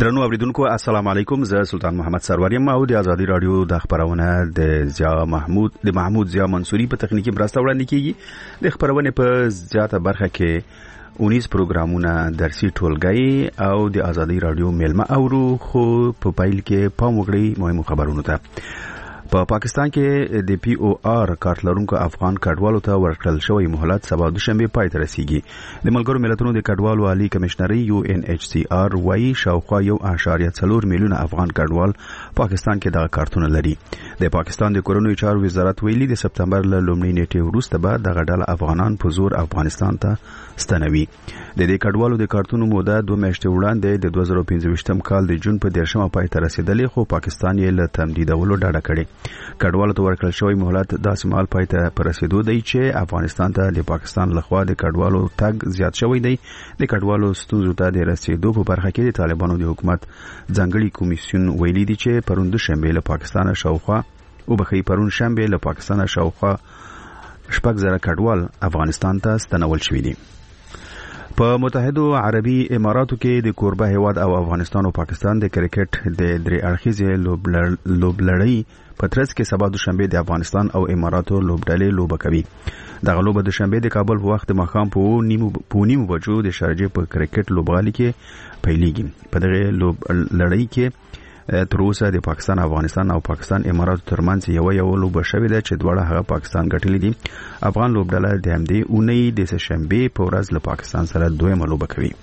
درنو اوریدونکو السلام علیکم. زه سلطان محمد سرور یم او د ازادي رادیو د خبرونه د محمود ضیا منصوري په تخنیکی مرسته وړاندې کیږي. د خبرونه په زیاته برخه کې 19 پروګرامونه درسي ټولګي او د ازادي رادیو ملما اورو خو په پایل کې پام وکړئ مهمو خبرونو ته. په پاکستان کې د پی او آر کارت لرونکو افغان کډوالو ته ورکړل شوی مهلت سبا دوشنبه پای ته رسیږي. د ملګرو ملتونو د کډوالو عالی کمشنري یو ان ایچ سی آر وايي شاوخوا 1.4 میلیون افغان کډوال پاکستان کې دغه کارتونه لري. د پاکستان د کورونو چارو وزارت ویلي د سپتمبر له لومړۍ نیټې وروسته به دغه ډله افغانان په زور افغانستان ته ستنوي. د دې کډوالو د کارتونو موده 2 میاشتې وړاندې د 2015 کال د جون په 10مه پای ته رسیدلې، خو پاکستان یې له تمدیدولو ډډه کړې. کډوالو ته ورکړل شوی مهلت داسې مهال پای ته رسیدو دی چې افغانستان ته د پاکستان لخوا د کډوالو تګ زیات شوی دی. د کډوالو ستونزو ته د رسیدو په برخه کې د طالبانو د حکومت ځانګړي کمیسیون ویلي دی چې پرون دوشنبه له پاکستان شاوخوا 6,000 کډوال افغانستان ته ستنول شوي دي. په متحده عربي اماراتو کې د کوربه هیواد او افغانستان او پاکستان د کرکټ د درې اړخیزې لوبلړۍ په ترڅ کې سبا دوشنبه د افغانستان او اماراتو لوبډلې لوبه کوي. دغه لوبه دوشنبه د کابل په وخت ماښام په نیمو بجو د شارجه په کرکټ لوبغالي کې پیلېږي. په دغه لوبلړۍ کې تر اوسه د پاکستان افغانستان او پاکستان اماراتو ترمنځ یو لوبه شوې ده چې دواړه هغه پاکستان ګټلې دي. افغان لوبډله د همدې اونۍ د سهشنبه په ورځ له پاکستان سره دویمه لوبه کوي.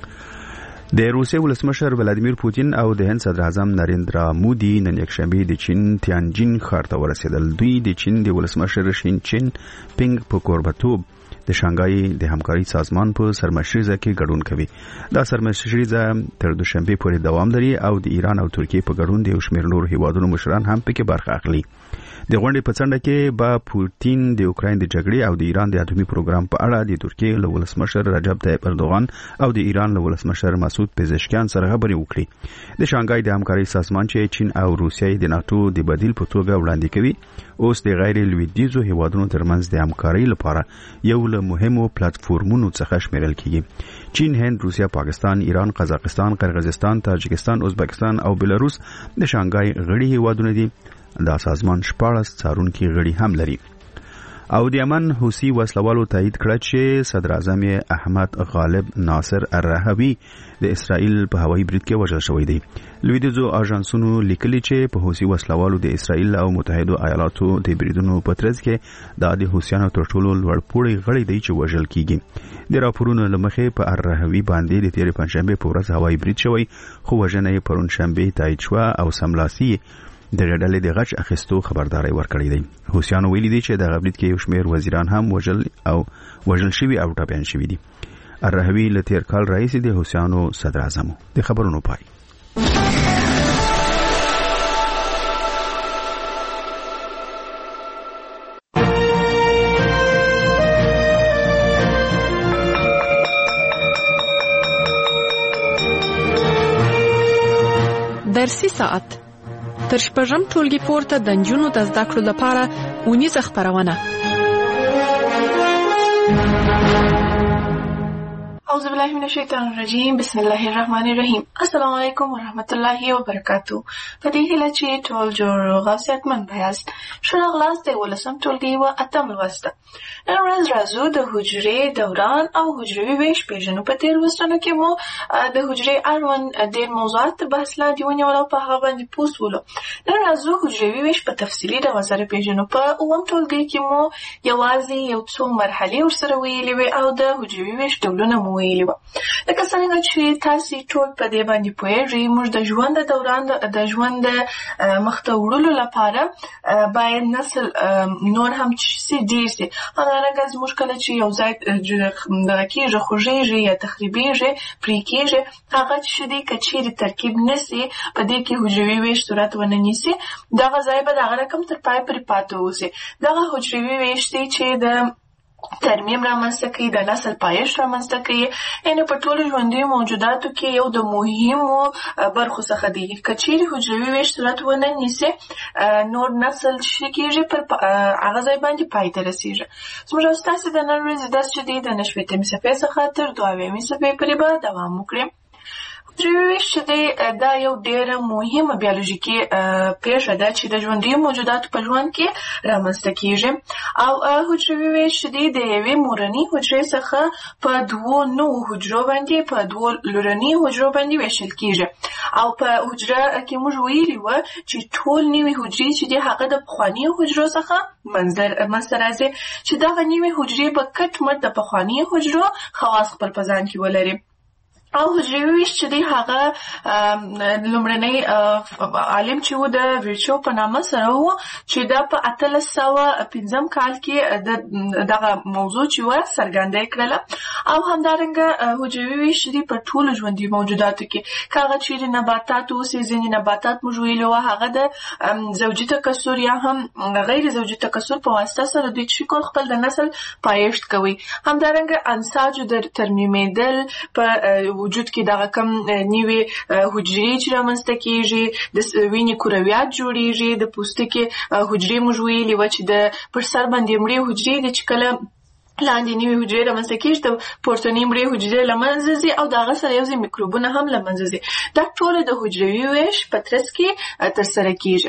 د روسیې ولسمشر ولادیمیر پوتین او د هند صدر اعظم نریندرا مودي نن یکشنبه د چین تیانجین ښار ته ورسېدل. دوی د چین د ولسمشر شین چین پینګ په کوربتوب د شانګهای د همکاري سازمان په سرمشریزه کې ګډون کوي. دا سرمشریزه تر دوشنبه پورې دوام لري او د ایران او ترکیه په ګډون د شمېر نور هیوادونو مشران هم پکې برخه اخلي. د غونډې په څنډه کې با پوتین د اوکراین د جګړې او د ایران د اټومي پروګرام په اړه د ترکیه له ولسمشر رجب طیب اردوغان او د ایران له ولسمشر مسعود پزشکیان سره خبرې وکړي. د شانګهای د همکاري سازمان چې چین او روسیه د ناتو د بدیل په توګه وړاندې کوي اوس د غیر لویدیځو هیوادونو ترمنځ د همکاري لپاره یو له مهمو پلیټفورمونو څخه شمیرل کیږي. چین، هند، روسیه، پاکستان، ایران، قزاقستان، قرغیزستان، تاجکستان، ازبکستان او بلاروس د شانګهای غړي هیوادونه دي. دا سازمان 14 څارونکي غړي هم لري. او د یمن حوثي وسلوالو تایید کړ چې صدر اعظم احمد غالب ناصر الرهوی د اسرائیل په هوایي برید کې وژل شوی دی. لویدیځو اژانسونو لیکلي چې په حوثي وسلوالو د اسرائیل او متحده ایالاتو د بریدونو په ترڅ کې د حوثیانو تر ټولو لوړ پوړی غړی دی چې وژل کیږي. د راپورونو لمخې په الرهوی باندې د تیر پنځشنبه په ورځ هوایي برید شوی، خو وژنه یې پرون شنبه تایید شو او سملاسي د ډلې د غچ اخیستو خبرداري ورکړې ده. حوثیانو ویلي دي چې د غبرید کې یو شمېر وزیران هم وژل شوي او ټپیان شوي دي. الرهوی له تیر کال رئیس د حوثیانو صدر اعظم. د خبرونو پای. درسي ساعت تر شپږم ټولګي پورته د نجونو د زده کړو لپاره 19 خبرونه. اعوذ بالله من الشیطان الرجیم. بسم الله الرحمن الرحیم. السلام علیکم ورحمت الله وبرکاتو. په دې هیله چې ټول جوړ او صحتمند یاست. ښه راغلاست د 18م ټولګي و 8م لوست. نن ورځ راځو د حجرې دوران او حجروي ویش پیژنو. په تیر لوستونو کې مو د حجرې اړوند ډېر موضوعات بحث لاندې ونیول او په هغه باندې پوسټ ولو. نن راځو حجروي ویش په تفصیلي ډول سره پیژنو. په 9م ټولګي کې مو یوازې یو څو مرحلې ورسره ویلې وې او د حجروي ویش ډولونه مو ویلي وو. لکه څنګه چې تاسو ټول په دې باندې پوهیږئ، موږ د ژوند دوران د ژوند مخته وړلو لپاره باید نسل نور هم چې ډیر سي. همدارنګه زموږ کله چې یو ځای دغه کېږي خوږېږي یا تخریبېږي پرې کېږي، هغه چې دی که چیرې ترکیب نسي په دې کې حجروي ویش صورت ونه نیسي، دغه ځای به دغه رقم تر پای پورې پاتې اوسي. دغه حجروي ویش دی چې د ترمیم رامنځته کوي، د نسل پایښت رامنځته کوي. یعنې په ټولو ژوندیو موجوداتو کې یو د مهمو برخو څخه دی. که چیرې حجروي ویش صورت ونه نیسي، نور نسل چې کېږي پر هغه ځای باندې پای ته رسېږي. زموږ او ستاسې د نن ورځې درس چې دی د 9 صفحې څخه تر 2 صفحې پورې به دوام وکړي. حجروي ویش چې دی دا یو ډېره مهمه بیولوژیکي پېښه ده چې د ژوندیو موجوداتو په ژوند کې رامنځته کېږي. او حجروي ویش چې دی د یوې مورنۍ حجرې څخه په دوو نوو حجرو باندې په دوو لورنۍ حجرو باندې ویشل کېږي. او په حجره کې موږ ویلي وو چې ټول نوي حجرې چې دی هغه د پخوانیو حجرو څخه منځته راځي چې دغه نوي حجرې به کټ مټ د پخوانیو حجرو خواص خپل په ځان کې ولري. او حجروي ویش چې دی هغه لومړنی عالم چې و د ویرچو په نامه سره و چې دا په 1805 کال کې دغه موضوع چې و څرګنده کړله. او همدارنګه حجروي ویش دی په ټولو ژوندي موجوداتو کې کاغه چې نباتات او ځینې نباتات موږ ویلو هغه د زوجي تکثر یا هم غیر زوجي تکثر په واسطه سره د شکل خپل د نسل پایښت کوي. همدارنګه انساج د ترمیمېدل په وجود کې دغه کم نیوي حجرې چې رامنځته کېږي، د وینې کرویات جوړېږي، د پوستکي حجرې موږ ویلي وه چې د پر سر باندې مړې حجرې دي چې کله لاندې نوي حجرې رامنځته کېږي د پورتنۍ مړې حجرې له منځه ځي او د هغه سره یو ځای میکروبونه هم له منځه ځي. دا ټوله د حجروي ویش په ترڅ کې ترسره کېږي.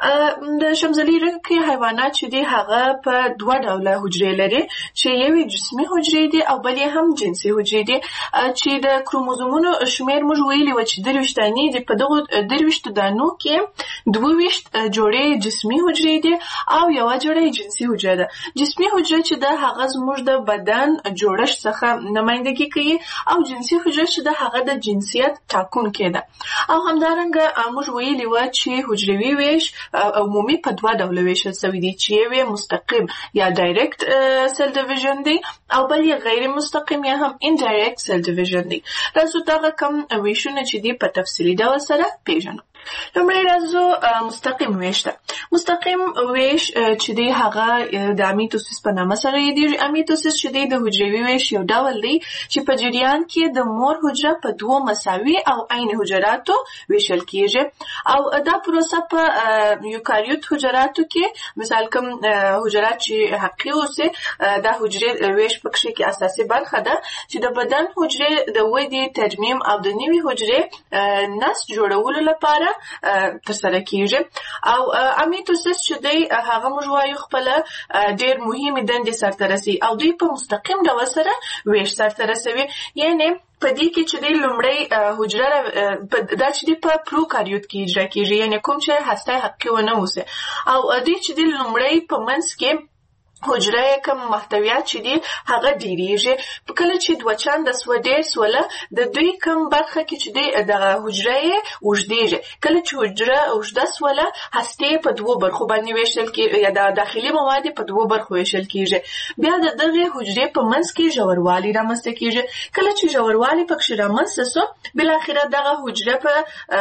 د شمزلي رنګې حیوانات چې دي هغه په دوه ډوله حجرې لري چې یوې جسمي حجرې دي او بلې هم جنسي حجرې دي چې د کروموزومونو شمېر موږ ویلي وو چې 23 دانې دي. په دغو 23 دانو کې 22 جوړې جسمي حجرې دي او یوه جوړه جنسي حجره ده. جسمي حجره چې ده هغه زموږ د بدن جوړښت څخه نمایندګي کوي او جنسي حجره چې ده هغه د جنسیت ټاکونکې ده. او همدارنګه موږ ویلي وو چې حجروي ویش عمومي په دوه ډوله ویشل شوی دی چې یو مستقیم یا ډایرکټ سیل ډیویژن دی او بل یې غیر مستقیم یا هم انډایرکټ سیل ډیویژن دی. راځو دغه کوم ویشونه چې دی په تفصیلي ډول سره پیژنو. لومړی راځو مستقیم ویش ته. مستقیم ویش چې دی هغه د امیتوسیس په نامه سره یادېږي. امیتوسیس چې دی د حجروي ویش یو ډول دی چې په جریان کې د مور حجره په دوو مساوي او عین حجراتو ویشل کېږي. او دا پروسه په یوکاریوت حجراتو کې مثال کوم حجرات چې حقیقي اوسي دا حجرې ویش پکې کې اساسي برخه ده چې د بدن حجرې د ودې ترمیم او د نوي حجرې نسج جوړولو لپاره ترسره کېږي. او امیتوسیس چې دی هغه موږ وایو خپل ډېر مهمې دندې سرته رسوي او دوی په مستقیم ډول سره ویش سرته رسوي. یعنې په دې کې چې دی لومړی حجره دا چې دی په پروکاریوت کې اجرا کېږي یعنې کوم چې هسته حقیقي ونه اوسي او دوی چې دی لومړی په منځ کې حجره کم محتویات چې دي هغه ډیریږي. په کله چې دوه چنده سوه ډېر سوله د دوی کم برخه کې چې دی دغه حجره یې اوږدېږي. کله چې حجره اوږده سوله هستې په دوو برخو باندې ویشل کېږي یا د داخلي مواد په دوو برخو ویشل کېږي. بیا د دغې حجرې په منځ کې ژوروالی رامنځته کېږي. کله چې ژوروالی پکښې رامنځته سو بالاخره دغه حجره په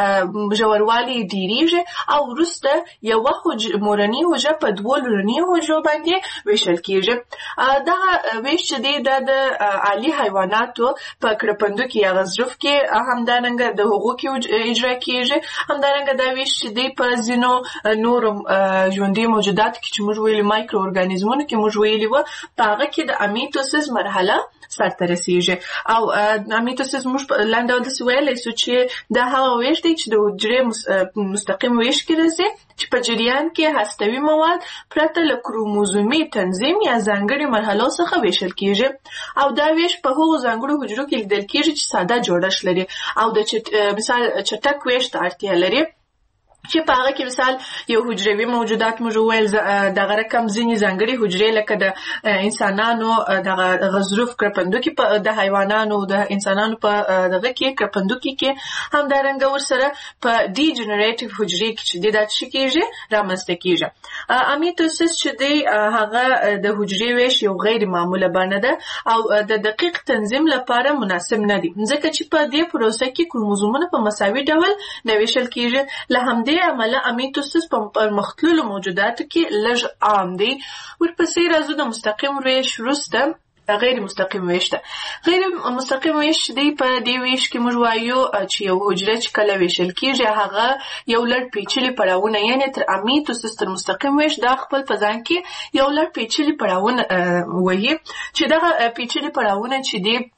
ژوروالی ډیریږي او وروسته یوه مورنۍ حجره په دوو لورنۍ حجرو باندې ویشل کېږي. دغه ویش چې دی دا د عالي حیواناتو په کرپندوکي یا غضروف کې همدارنګه د هغو کې اجرا کېږي. همدارنګه دا ویش چې دی په ځینو نورو ژوندي موجوداتو کې چې موږ ویلي مایکرو ارګانیزمونو کې موږ ویلي وو په هغه کې د امیتوسیس مرحله سرته رسیږي. او امیتوسیس موږ په لاندې ډول داسې ویلی سو چې دا هغه ویش دی چې د حجرې مستقیم ویش کې راځي چې په جریان کې هستوي مواد پرته له کروموزومي تنظیم یا ځانګړي مرحلو څخه ویشل کېږي. او دا ویش په هغو ځانګړو حجرو کې لیدل کېږي چې ساده جوړښت لري او د مثال چټک ویش ته اړتیا لري چې په هغه کې مثال یو حجروي موجودات موږ وویل دغه رقم ځینې ځانګړي حجرې لکه د انسانانو دغه غضروف کرپندوکي د حیوانانو د انسانانو په دغه کې کرپندوکي کې همدارنګه ورسره په ډي جنریټیو حجرې کې چې دا څه کېږي رامنځته کېږي. امیتوسیس چې دی هغه د حجرې ویش یو غیر معموله بڼه ده او د دقیق تنظیم لپاره مناسب نه دی ځکه چې په دې پروسه کې کروموزومونه په مساوي ډول نه ویشل کېږي. له همدې عمله امیتوسیس په پرمختللو موجوداتو کې لږ عام دی. ورپسې راځو د مستقیم ویش وروسته غیر مستقیم ویش ته. غیر مستقیم ویش دی په دې ویش کې موږ وایو چې یو حجره چې کله ویشل کېږي هغه یو لړ پیچلي پړاوونه یعنې تر امیتوسیس تر مستقیم ویش دا خپل په ځان کې یو لړ پیچلي پړاوونه وهي چې دغه پیچلي پړاوونه چې دی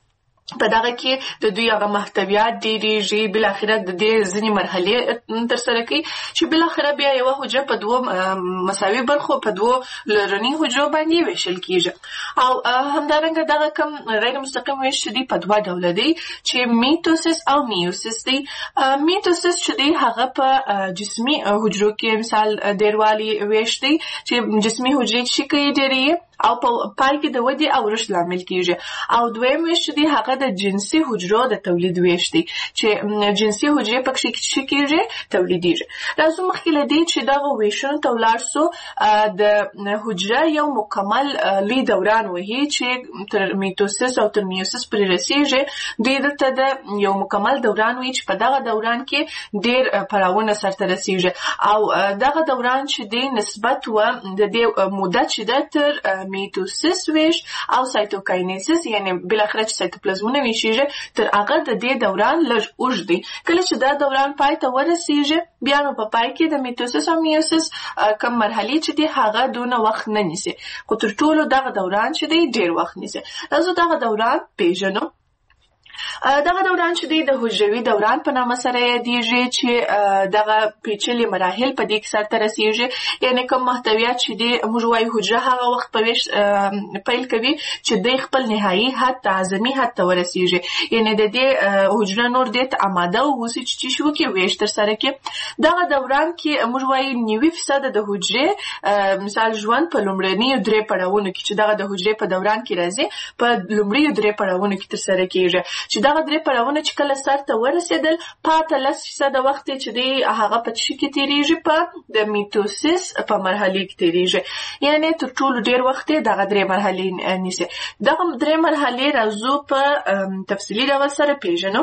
په دغه کې د دوی هغه محتویات ډېریږي، بالاخره د دې ځینې مرحلې ترسره کوي چې بالاخره بیا یوه حجره په دوه مساوي برخو په دوه لرني حجرو باندې ویشل کېږي. او همدارنګه دغه کوم غیر مستقیم ویش چې دی په دوه ډوله دی چې میتوسیس او میوسیس دی. میتوسیس چې دی هغه په جسمي حجرو کې مثال ډېروالي ویش دی چې جسمي حجرې چې کوي ډېرې او په پای کې د ودې او رشد لامل کېږي. او دویم ویش چې دی هغه د جنسي حجرو د تولید ویش دی چې جنسي حجرې پکې څه کېږي تولیدېږي. راځو مخکې له دې چې دغه ویشونو ته ولاړ سو د حجره یو مکمل لوی دوران وهي چې تر میتوسیس او تر میوسیس پورې رسېږي. دوی دلته د یو مکمل دوران وي چې په دغه دوران کې ډېر پړاوونه سرته رسېږي او دغه دوران چې دی نسبت و د دې موده چې ده تر میتوسیس ویش او سایتوکاینیسیس یعنی بالاخره چې سایتوپلازمونه ویشېږي تر هغه د دې دوران لږ اوږد دی. کله چې دا دوران پای ته ورسېږي بیا نو په پای کې د میتوسیس او میوسیس کوم مرحلې چې دی هغه دونه وخت نه نیسي، خو تر ټولو دغه دوران چې دی ډېر وخت نیسي. راځو دغه دوران پیژنو. دغه دوران چې دی د حجروي دوران په نامه سره یادېږي چې دغه پیچلي مراحل په دې کې سرته رسېږي. یعنې کوم محتویات چې دی موږ وایو حجره هغه وخت په ویش پیل کوي چې دی خپل نهایي حد ته اعظمي حد ته ورسېږي، یعنې د دې حجره نور دې ته اماده واوسي چې څه وکړي ویش ترسره کړي. دغه دوران کې موږ وایو 90% د حجرې مثال ژوند په لومړنیو 3 پړاوونو کې چې دغه د حجرې په دوران کې راځي په لومړیو 3 پړاوونو کې ترسره کېږي چې دغه 3 پړاوونه چې کله سر ته ورسېدل پاته 10% وخت چې دی هغه په څه کې تېرېږي په د میتوسیس په مرحلې کې تېرېږي. یعنې تر ټولو ډېر وخت دغه 3 مرحلې نیسي. دغه 3 مرحلې راځو په تفصیلي ډول سره پیژنو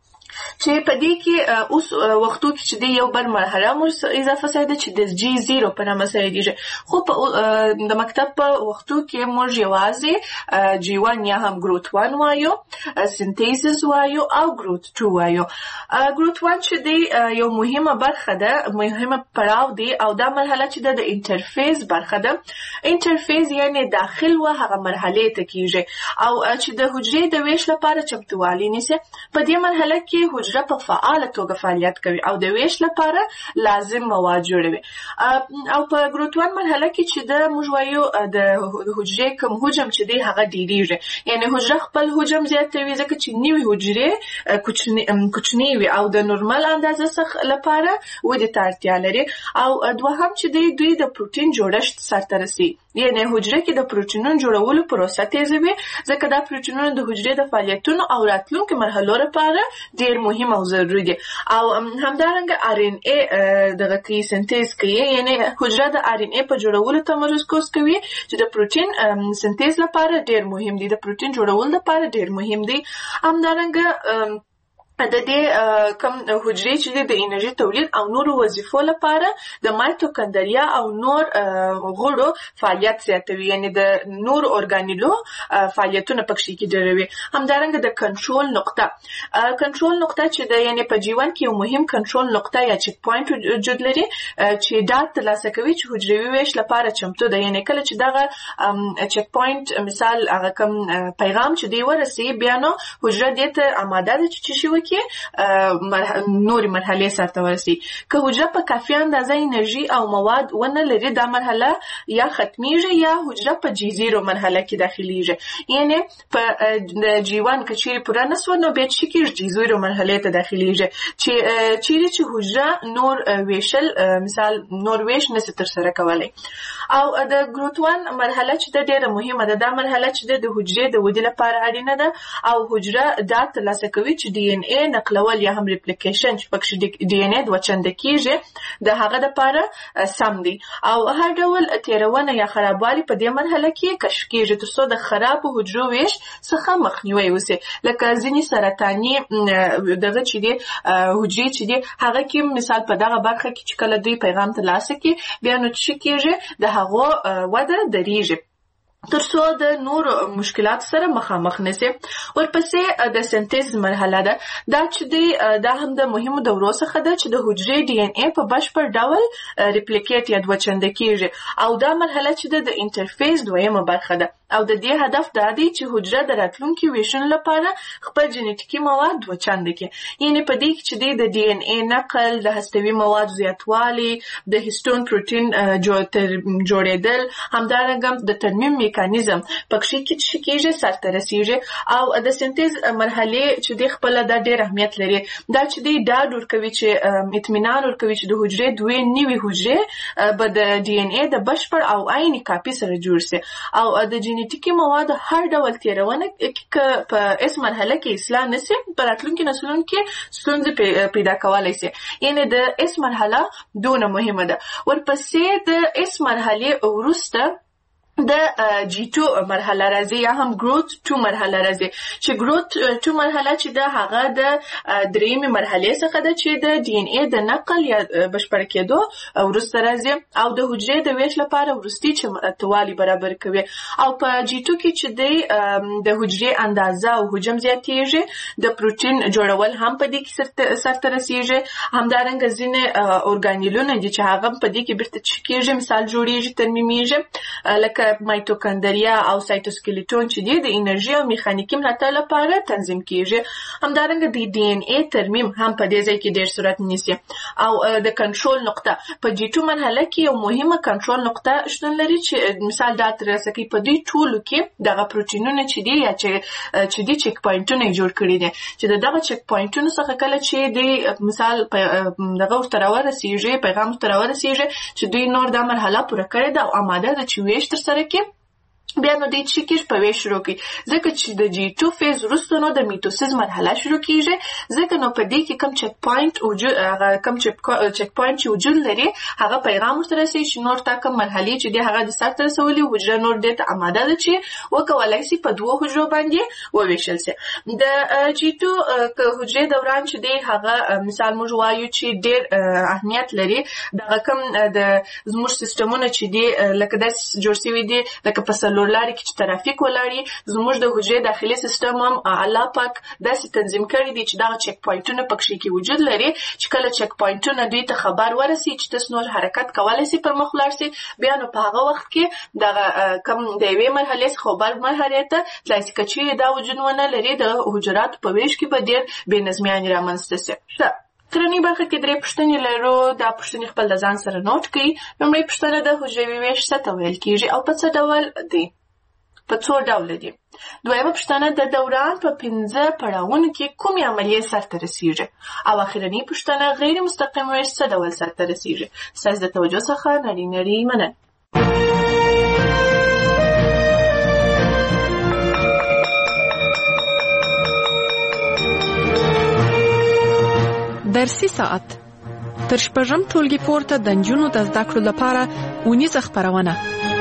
چې په دې کې اوس وختو کې چې دی یو بل مرحله مو اضافه شوې ده چې د G0 په نامه سره یادېږي، خو په د مکتب په وختو کې موږ یوازې G1 یا هم ګروت 1 وایو، سنتیسز وایو او ګروت 2 وایو. ګروت 1 چې دی یو مهمه برخه ده، مهمه پړاو دی او دا مرحله چې ده د انټرفیس برخه ده. انټرفیس یعنی داخل و هغه مرحلې ته کېږي او چې د حجرې د ویش لپاره چمتووالی نیسي. په دې مرحله کې حجره په فعاله توګه فعالیت کوي او د ویش لپاره لازم مواد جوړوي. او په ګروت 1 مرحله کې چې د موږ وایو د حجرې کوم حجم چې دی هغه ډېرېږي، یعنی حجره خپل حجم زیاتوي ځکه چې نوې حجرې کوچنۍ وي او د نورمال اندازه څخه لپاره ودې ته اړتیا لري. او دوهم چې دی دوی د پروټین جوړښت سرته رسي، یعنی حجره کې د پروټینونو جوړولو پروسه تیزوي ځکه دا پروټینونه د حجرې د فعالیتونو او راتلونکو مرحلو لپاره ډېر مهم او ضروري دي. او همدارنګه RNA دغه کې سنتیز کوي، یعنی حجره د RNA په جوړولو تمرکز کوي چې د پروټین سنتیز لپاره ډېر مهم دي، د پروټین جوړولو لپاره ډېر مهم دي. همدارنګه د دې کوم حجرې چې د انرژي تولید او نورو وظیفو لپاره د مایتوکندریا او نور غړو فعالیت زیاتوي، یعنی د نور اورګانیلو فعالیتونه پکې کېږي. همدارنګه د کنټرول نقطه چې د یعنی په G1 کې یو مهم کنټرول نقطه یا چک پوینټ وجود لري چې ډاټا ترلاسه کوي چې حجروي ویش لپاره چمتو ده. یعنی کله چې دغه چک پوینټ مثال هغه کوم پیغام چې دی ورسي بیا نو حجره دې ته آماده ده چې شي کې نوري مرحلې سرته ورسي. که حجره په کافي اندازه انرژي او مواد ونه لري دا مرحله یا ختمیږي یا حجره په G0 مرحله کې داخليږي. یعنی په G1 کې چې پوره نسو نو به چې کې G0 مرحله ته داخليږي چې حجره نور ویشل مثال نور ویش نس تر سره کولای. او د ګروت 1 مرحله چې د ډیره مهمه ده، دا مرحله چې د حجرې د ودې لپاره اړینه ده او حجره دا ترلاسه کوي چې DNA نقلول یا هم ریپلیکیشن چې پکې DNA دوه چنده کېږي د هغه لپاره سم دي. او هر ډول تیرونه یا خرابوالي په دې مرحله کې کشف کېږي ترڅو د خراب حجرو ویش څخه مخنیوي وشي. لکه ځینې سرطاني دغه چې دي حجرې چې دي هغه کې مثال په دغه برخه کې چې کله دوی پیغام ترلاسه کوي بیا نو څه کېږي د هغو وده دریږي ترڅو د نور مشکلات سره مخامخ نشي. ورپسې د سنتیز مرحله ده، دا چې دا هم د مهمو دورو څخه ده چې د حجرې DNA په بشپړ ډول ریپلیکیټ یا دوه چنده کېږي او دا مرحله چې د انټرفیس دویمه برخه ده. او د دې هدف دا دی چې حجره د راتلونکي ویشن لپاره خپل جنټیکي مواد دوه چنده کړي. یعنې په دې کې چې د ډي ان اے نقل، د هستوي مواد زیاتوالی، د هیستون پروتین جوړېدل، همدارنګه د ترمیم میکانیزم پکې کېږي سرته رسیږي. او د سنتیز مرحلې چې د خپل دا ډېر اهمیت لري، دا چې د ډاډ ورکوي چې اطمینان ورکوي چې د حجرې دوه نوي حجرې به د ډي ان اے د بشپړ او عیني کاپي سره جوړ شي. او د جنټیکي موادو هر ډول تیرونه په اس مرحله کې اصلاح نشي، په راتلونکي نسلونو کې ستونزې پیدا کولای شي. یعنې د اس مرحله دونه مهمه ده. ورپسې د اس مرحله وروسته د جی 2 مرحله راځي، یا هم گروث 2 مرحله راځي، چې گروث 2 مرحله چې د هغه د درېمې مرحلې څخه ده چې د ډي ان اے د نقل یا بشپړ کېدو وروسته راځي او د حجرې د ویش لپاره وروستي چمتووالی برابر کوي. او په جی 2 کې چې د حجرې اندازه او حجم زیاتېږي، د پروتین جوړول هم په دې کې سرته رسیږي. همدارنګه ځینې اورګانیلونه دي چې هغه په دې کې بیرته کېږي، مثال جوړېږي، ترمیمېږي، لکه مایتوکاندریا او سایتوسکلیټون چې د انرژي او میخانیکي ملاتړ لپاره تنظیم کیږي. همدارنګه د ډي ان اے ترمیم هم په دې ځای کې ډېر صورت نیسي. او د کنټرول نقطه په جی 2 مرحله کې یو مهمه کنټرول نقطه شتون لري چې مثال دا ترسه کوي په دې ټولو کې دغه پروتینونه چې دي یا چې د چک پوینټونه جوړ کړي دي، چې دغه چک پوینټونو څخه کله چې د مثال دغه ورته ورسیږي، پیغام ورته ورسیږي چې دوی نور د مرحله پوره کړې ده او آماده ده چې ویش تر سره کې، بیا نو د چکیش په ویش شروع کی. ځکه چې د جی 2 فیز وروسته نو د میټوسیس مرحله شروع کیږي، ځکه نو په دې کې کم چک پوینټ وجود لري، هغه پیغام ورته رسېږي چې نور تا کوم مرحلې چې د هغه د سر ته رسولي حجره نور دې ته آماده ده چې وکولای شي په دوه حجرو باندې وویشل شي. د جی 2 حجرې دوران چې دی هغه مثال موږ وایو چې ډېر اهمیت لري. دغه کوم د زموږ سیستمونه چې دی لکه داس جوړ شوي دي، لکه په لاري کې چې ترافیک ولاړي، زموږ د حجرې داخلي سیستم هم الله پاک داسې تنظیم کړی دی چې دغه چک پوینټونه پکې کې وجود لري، چې کله چک پوینټونه دوی ته خبر ورسي چې تاسو نور حرکت کولای شئ پر مخ لاړ شئ، بیا نو په هغه وخت کې دغه کم د یوې مرحلې څخه بل مرحلې ته تلای شي. که چیرې دا وجود ونه لري، د حجراتو په ویش کې به ډېر بې نظمیانې رامنځته شي. ترنی برخه کې درې پوښتنې لرو. دا پوښتنې خپل د ځان سره نوٹ کړئ. لومړی پوښتنه د حجروي ویش څه ته ویل کېږي او په څه ډول دی؟ په څو ډوله دي؟ دویمه پوښتنه د دوران په 5 پړاوونو کې کومې عملیې سرته رسیږي؟ او اخرنۍ پوښتنه غیر مستقیم ویش څه ډول سرته رسیږي؟ ستاسو د توجه څخه نړۍ مننه. درسي ساعت تر شپږم ټولګي پورته د نجونو د زده کړو لپاره اونیزه خپرونه.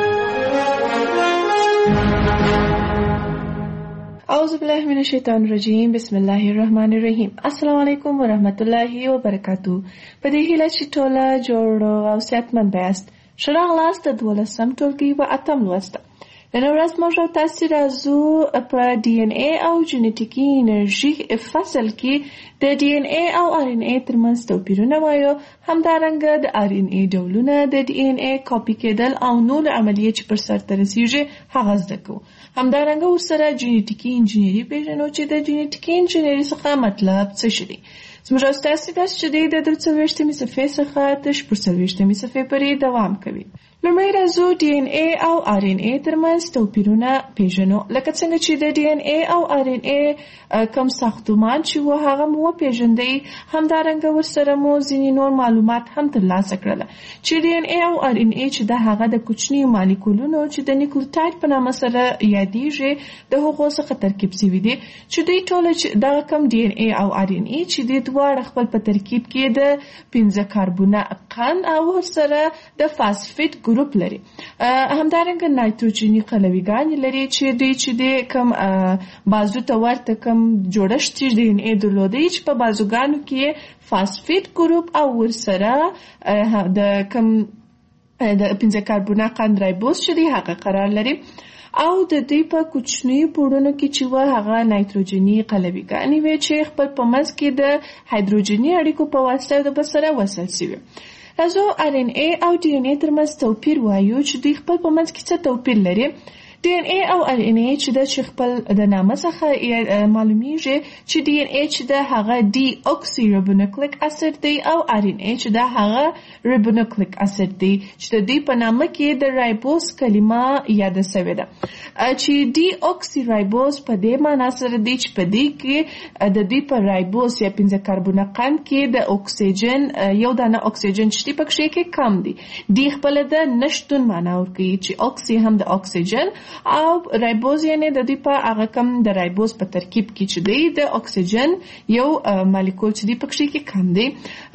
اعوذ بالله من الشیطان الرجیم، بسم الله الرحمن الرحیم. السلام علیکم ورحمت الله وبرکاتو. په دې هیله چې ټوله جوړ او صحتمند یاست. ښه راغلاست د 12م ټولګي په 8م لوست. نن ورځ موږ تاسو راځو په ډي ان اے او جنټیکي انرژي فصل کې د ډي ان اے او ار ان اے ترمنځ توپیرونه وایو. همدارنګه د ار ان اے ډولونه، د ډي ان اے کاپي کېدل او نور عملیات چې پر سرته رسیږي هغه زده کوو. همدارنګه ورسره جنټیکي انجینری پیژنو چې د جنټیکي انجینری څخه مطلب څه شي. زموږ تاسو چې د 340مې صفحې څخه تر 40مې صفحې پورې دوام کوي. لومړی راځو ډي ان اے او ار ان اے ترمنځ توپیرونه پیژنو. لکه څنګه چې د ډي ان اے او ار ان اے کوم ساختمان چې و هغه مو پیژندئ، همدارنګه ورسره مو ځینې نور معلومات هم ترلاسه کړل چې ډي ان اے او ار ان اے چې د هغه د کوچني مالیکولونو چې د نیوکلیوټاید په نامه سره یادېږي د هغو څخه ترکیب شوي دي، چې دوی ټول دغه کوم ډي ان اے او ار ان اے چې د دواړه خپل په ترکیب کې د 5 کاربونه قند او ورسره د فاسفیټ ګروپ لري. همدارنګه نایتروجني قلویګان لري چې دوی چې د کوم بازو ته ورته کوم جوړښت چې ډي ان اے درلودي چې په بازوګانو کې فاسفیټ ګروپ او ورسره د کوم د 5 کاربونه قند رایبوز چې دی هغه قرار لري. او د دې په کوچنی پوړونو کې چې و هغه نایتروجني قلویګانې وي چې خپل په منځ کې د هایدروجني اړیکو په واسطه د بسره وصل شوي. راځو ار ان اے او ډي ان اے ترمنځ توپیر وایو چې دوی خپل په منځ کې څه توپیر لري. ډي ان اي او ار ان اي چې د خپل د نامه څخه معلومیږي چې ډي ان اي چې د هغه ډي اوکسي ريبونوکلیک اسید دی او ار ان اي چې د هغه ريبونوکلیک اسید دی چې د دې په نامه کې د رایبوز کلمه یاد شوې ده چې ډي اوکسي رایبوز په دې معنی سره دی چې په دې کې د دې په رایبوز یا 15 کاربونه قند کې د اکسیجن یو دانه اکسیجن چې پکې کې کم دی دی خپل د نشټون معنی ورکوي چې اوکسي هم د اکسیجن او رایبوز یعنی د دې په هغه کم د رایبوز په ترکیب کې چې دی د اکسیجن یو مالیکول چې دی پکې کې کم دی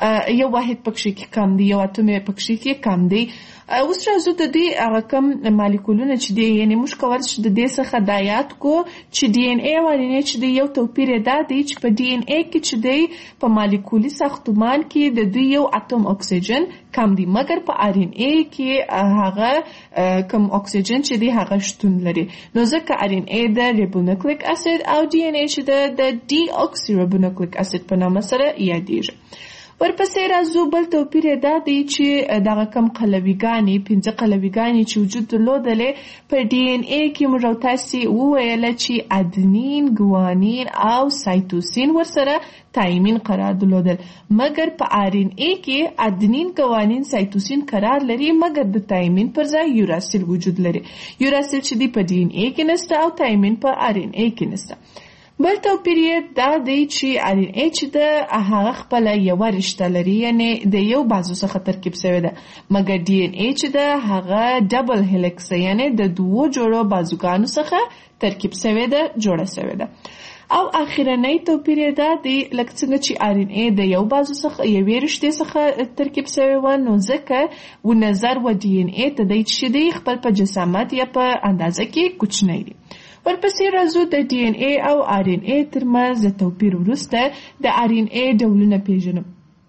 یو واحد پکې کې کم دی یو اتوم پکې کې کم دی اوس راځو د دې هغه کم مالیکولونه چې دی یعنی موږ کولای شو د دې څخه د یاد کو چې ډي ان اي او ار ان اي چې دی یو توپیر دا دی چې په ډي ان اي کې چې دی په مالیکولي ساختمان کې د دوی یو اتوم اکسیجن کم دی مګر په ار ان اي کې هغه کم اکسیجن چې دی هغه شتون لري نو ځکه ار ان اي د ريبونوکلیک اسید او ډي ان اي چې د ډي اوکسي ريبونوکلیک اسید په نامه سره یادېږي ورپسې راځو بل توپیر دا دی چې دغه کم قلویګانې 15 قلویګانې چې وجود درلودلې په ډي ان اي کې موږ تاسو وویل چې ادنین ګوانین او سایتوسین ورسره تایمین قرار درلودل مګر په ار ان اي کې ادنین ګوانین سایتوسین قرار لري مګر د تایمین پر ځای یوراسیل وجود لري یوراسیل چې دی په ډي ان اي کې نشته او تایمین په ار ان اي کې نشته بل توپیر دا دی چې ار ان اي چې د هغه خپل یو رشته لري یعنی د یو بازو څخه ترکیب شوی ده مګر ډي ان اي چې د هغه ډبل هلیکس یعنی د دوه جوړو بازوګانو څخه ترکیب شوی ده جوړه شوی ده او اخیرنی توپیر دا دی لکه څنګه چې ار ان اي د یو بازو څخه یوې رشتې څخه ترکیب شوی و نو ځکه و نظر و ډي ان اي ته دی چې دی خپل په جسامت یا په اندازه کې کوچنی دی ورپسې راځو د ډي ان اي او ار ان اي ترمنځ د توپیر وروسته د ار ان اي ډولونه پیژنو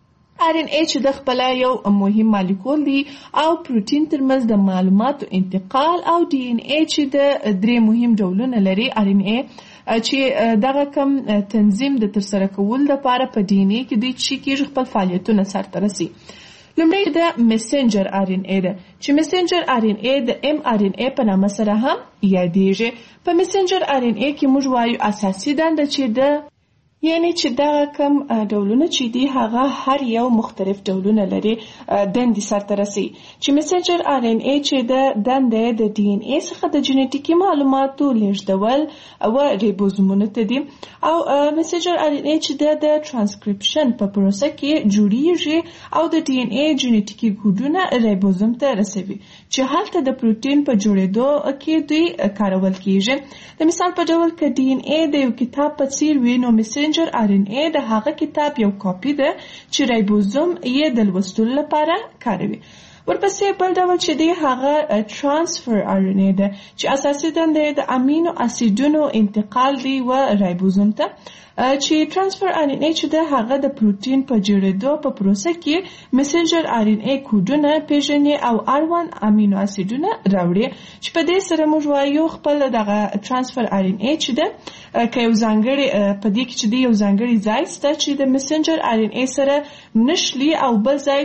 ار ان اي چې د خپل یو مهم مالیکول دی او پروتین ترمنځ د معلوماتو انتقال او ډي ان اي چې د درې مهم ډولونه لري ار ان اي چې دغه کم تنظیم د ترسره کول لپاره په ډي ان اي کې د چې کې خپل فعالیتونه سرته رسي لومړی د میسنجر ار ان اي ده چې میسنجر ار ان اي د ام ار ان اي په نامه سره هم یادېږي په میسنجر ار ان اي کې موږ وایو اساسي دنده چې د یعنی چې دا کم ډولونه چې دی هغه هر یو مختلف ډولونه لري دندې سرته رسي چې میسنجر ار ان اي چې د دنده د ډي ان اي څخه د جینیټیکي معلوماتو لیږدول او ریبوزومونو ته دي او میسنجر ار ان اي چې د ترانسکریپشن په پروسه کې جوړیږي او د ډي ان اي جینیټیکي کوډونه ریبوزوم ته رسوي چې هلته د پروتین په جوړېدو کې دوی کارول کیږي د مثال په ډول کې ډي ان اي د یو کتاب په څیر وي نو میسنجر ار ان اي د هغه کتاب یو کاپی ده چې رایبوزوم یې د لوستلو لپاره کاروي ورپسې بل ډول چې دی هغه ترانسفر ار ان اي ده چې اساسي دنده د امینو اسیدونو انتقال دی و رایبوزوم ته چې ترانسفر ار ان اي چې د هغه د پروتین په جوړېدو په پروسه کې میسنجر ار ان اي کوډونه پیژني او ار1 امینو اسیدونه راوړي چې په دې سره موږ وایو خپل دغه ترانسفر ار ان اي چې د که یو ځانګړي په دې کې چې دی یو ځانګړي ځای شته چې د میسنجر ار ان اي سره نشلی او بل ځای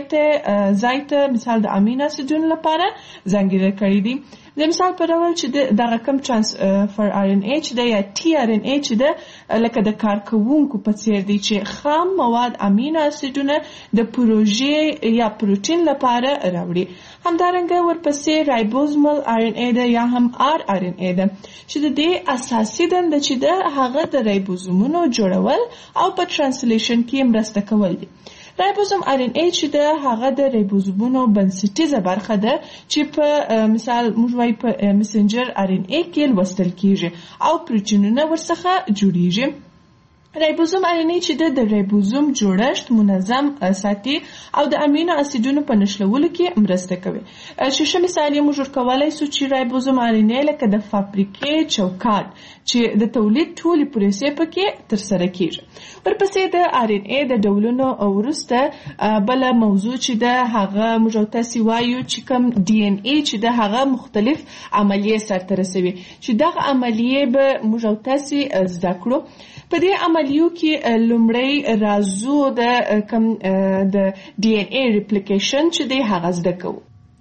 ته مثال د امینو اسیدونو لپاره ځانګړي کړی دي د مثال په ډول چې دغه کم ترانسفر ار ان اي چې د یا ټي ار ان اي چې د لکه د کارکوونکو په څیر دی چې خام مواد امینو اسیدونه د پروژې یا پروتین لپاره راوړي همدارنګه ورپسې رایبوزمل ار ان اي ده یا هم ار ان اي ده چې د دې اساسي دنده چې د هغه د رایبوزومونو جوړول او په ترانسلیشن کې مرسته کول دي رایبوزوم ار ان اي چې د هغه د رایبوزومونو بنسټیزه برخه ده چې په مثال موږ وایو په میسنجر ار ان اي کې لوستل کیږي او پروتینونه ورڅخه جوړیږي رایبوزوم ار ان اي چې د رایبوزوم جوړښت منظم ساتي او د امینو اسیدونو په نښلولو کې مرسته کوي چې مثال یې موږ ورکولای شو چې رایبوزوم ار ان اي لکه د فابریکې چوکاټ چې د تولید ټولې پروسې پکې ترسره کیږي ورپسې د ار ان اي د ډولونو وروسته بل موضوع چې د هغه موږ تاسو وایو چې کوم ډي ان اي چې د هغه مختلف عملیې سرته رسوي چې دغه عملیې به موږ تاسو زده کړو په دې عملیو کې لومړی راځو د ډي ان اي ریپلیکیشن چې د هغه زده کوو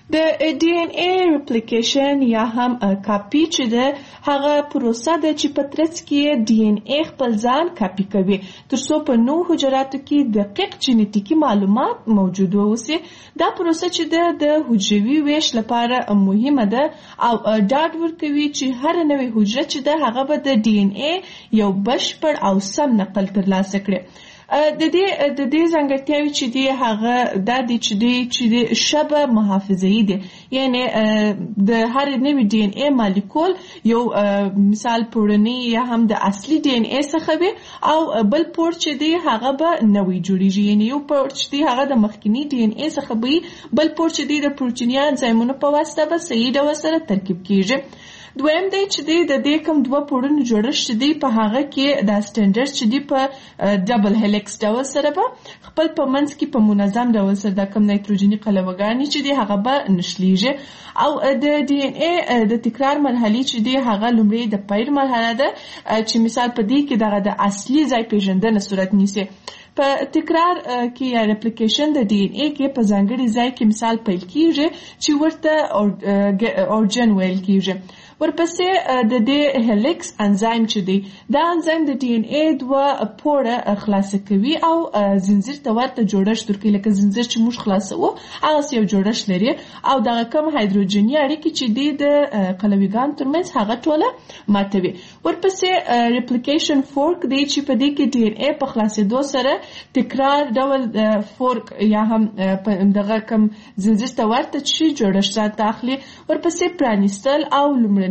د ډي ان اي ریپلیکیشن یا هم کاپي چې ده هغه پروسه ده چې په ترڅ کې ډي ان اي خپل ځان کاپي کوي ترڅو په نوو حجراتو کې دقیق جینیټیکي معلومات موجود واوسي. دا پروسه چې ده د حجروي ویش لپاره مهمه ده او ډاډ ورکوي چې هر نوې حجره چې ده هغه به د ډي ان اي یو بشپړ او سم نقل ترلاسه کړي. د دې ځانګړتیاوې چې دي هغه دا دي چې د شبه محافظه‌ای دي، یعنی د هر نوې ډي ان اي مالیکول یو مثال پوړنی یا هم د اصلي ډي ان اي څخه وي او بل پور چې دی هغه به نوې جوړیږي، یعنی یو پور چې دی هغه د مخکینی ډي ان اي څخه وي، بل پور چې دی د پروتیني انزایمونو په واسطه به صحیح ډول سره ترکیب کیږي. دویم دی چې دی د دې کوم دوه پوړونو جوړښت دی په هغه کې د سټنډرډ چې دی په ډبل هلیکس ډول سره به خپل په منځ کې په منظم ډول سره د کوم نایتروجني قلوه‌ګانې چې دی هغه به نښلیږي او د ډي ان اي د تکرار مرحله چې دی هغه لومړی د پیل مرحله ده چې مثال په دې کې دغه د اصلي ځای پیژندنه صورت نیسي. په تکرار کې یا ریپلیکیشن د ډي ان اي کې په ځانګړي ځای کې مثال پیل کیږي چې ورته اورجن ویل کیږي. ورپسې د دې هلیکس انزایم چې دی دا انزایم د ډي ان اي دوه پوړه خلاصه کوي او زنجیر ته ورته جوړښت ورکوي، لکه زنجیر چې موږ خلاصوو هغه یو جوړښت لري او دغه کوم هایدروجني اړیکې چې دی د قلویګانو ترمنځ هغه ټوله ماتوي. ورپسې ریپلیکیشن فورک دی چې په دې کې ډي ان اي په خلاصېدو سره تکرار ډول فورک یا هم دغه کوم زنجیر ته ورته چې جوړښت راته اخلي. ورپسې پرانیستل او لومړنۍ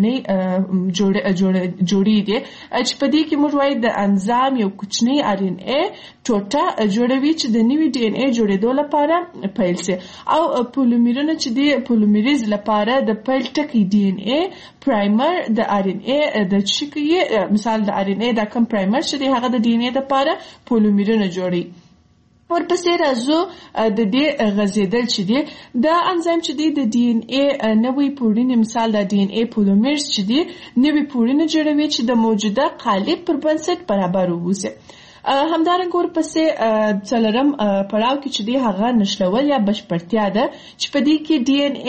جوړې دي چې په دې کې موږ وایو د انزایم یو کوچنی ار ان اي ټوټه جوړوي چې د نوي ډي ان اي جوړېدو لپاره پیل سي او پولیمرونه چې دی پولیمریز لپاره د پیل ټکی ډي ان اي پرایمر د ار ان اي د چیکي مثال د ار ان اي د کوم پرایمر چې دی هغه د ډي ان اي لپاره پولیمرونه جوړي. ورپسې راځو د دې غځېدل چې دی دا انزایم چې دی د ډي ان اي نوې پوړنې مثال د ډي ان اي پولیمرز چې دی نوې پوړنې جوړوي چې د موجوده قالب پر بنسټ برابر ووسي. همدارنګه ورپسې څلورم پړاو کې چې دی هغه نښلول یا بشپړتیا ده چې په دې کې ډي ان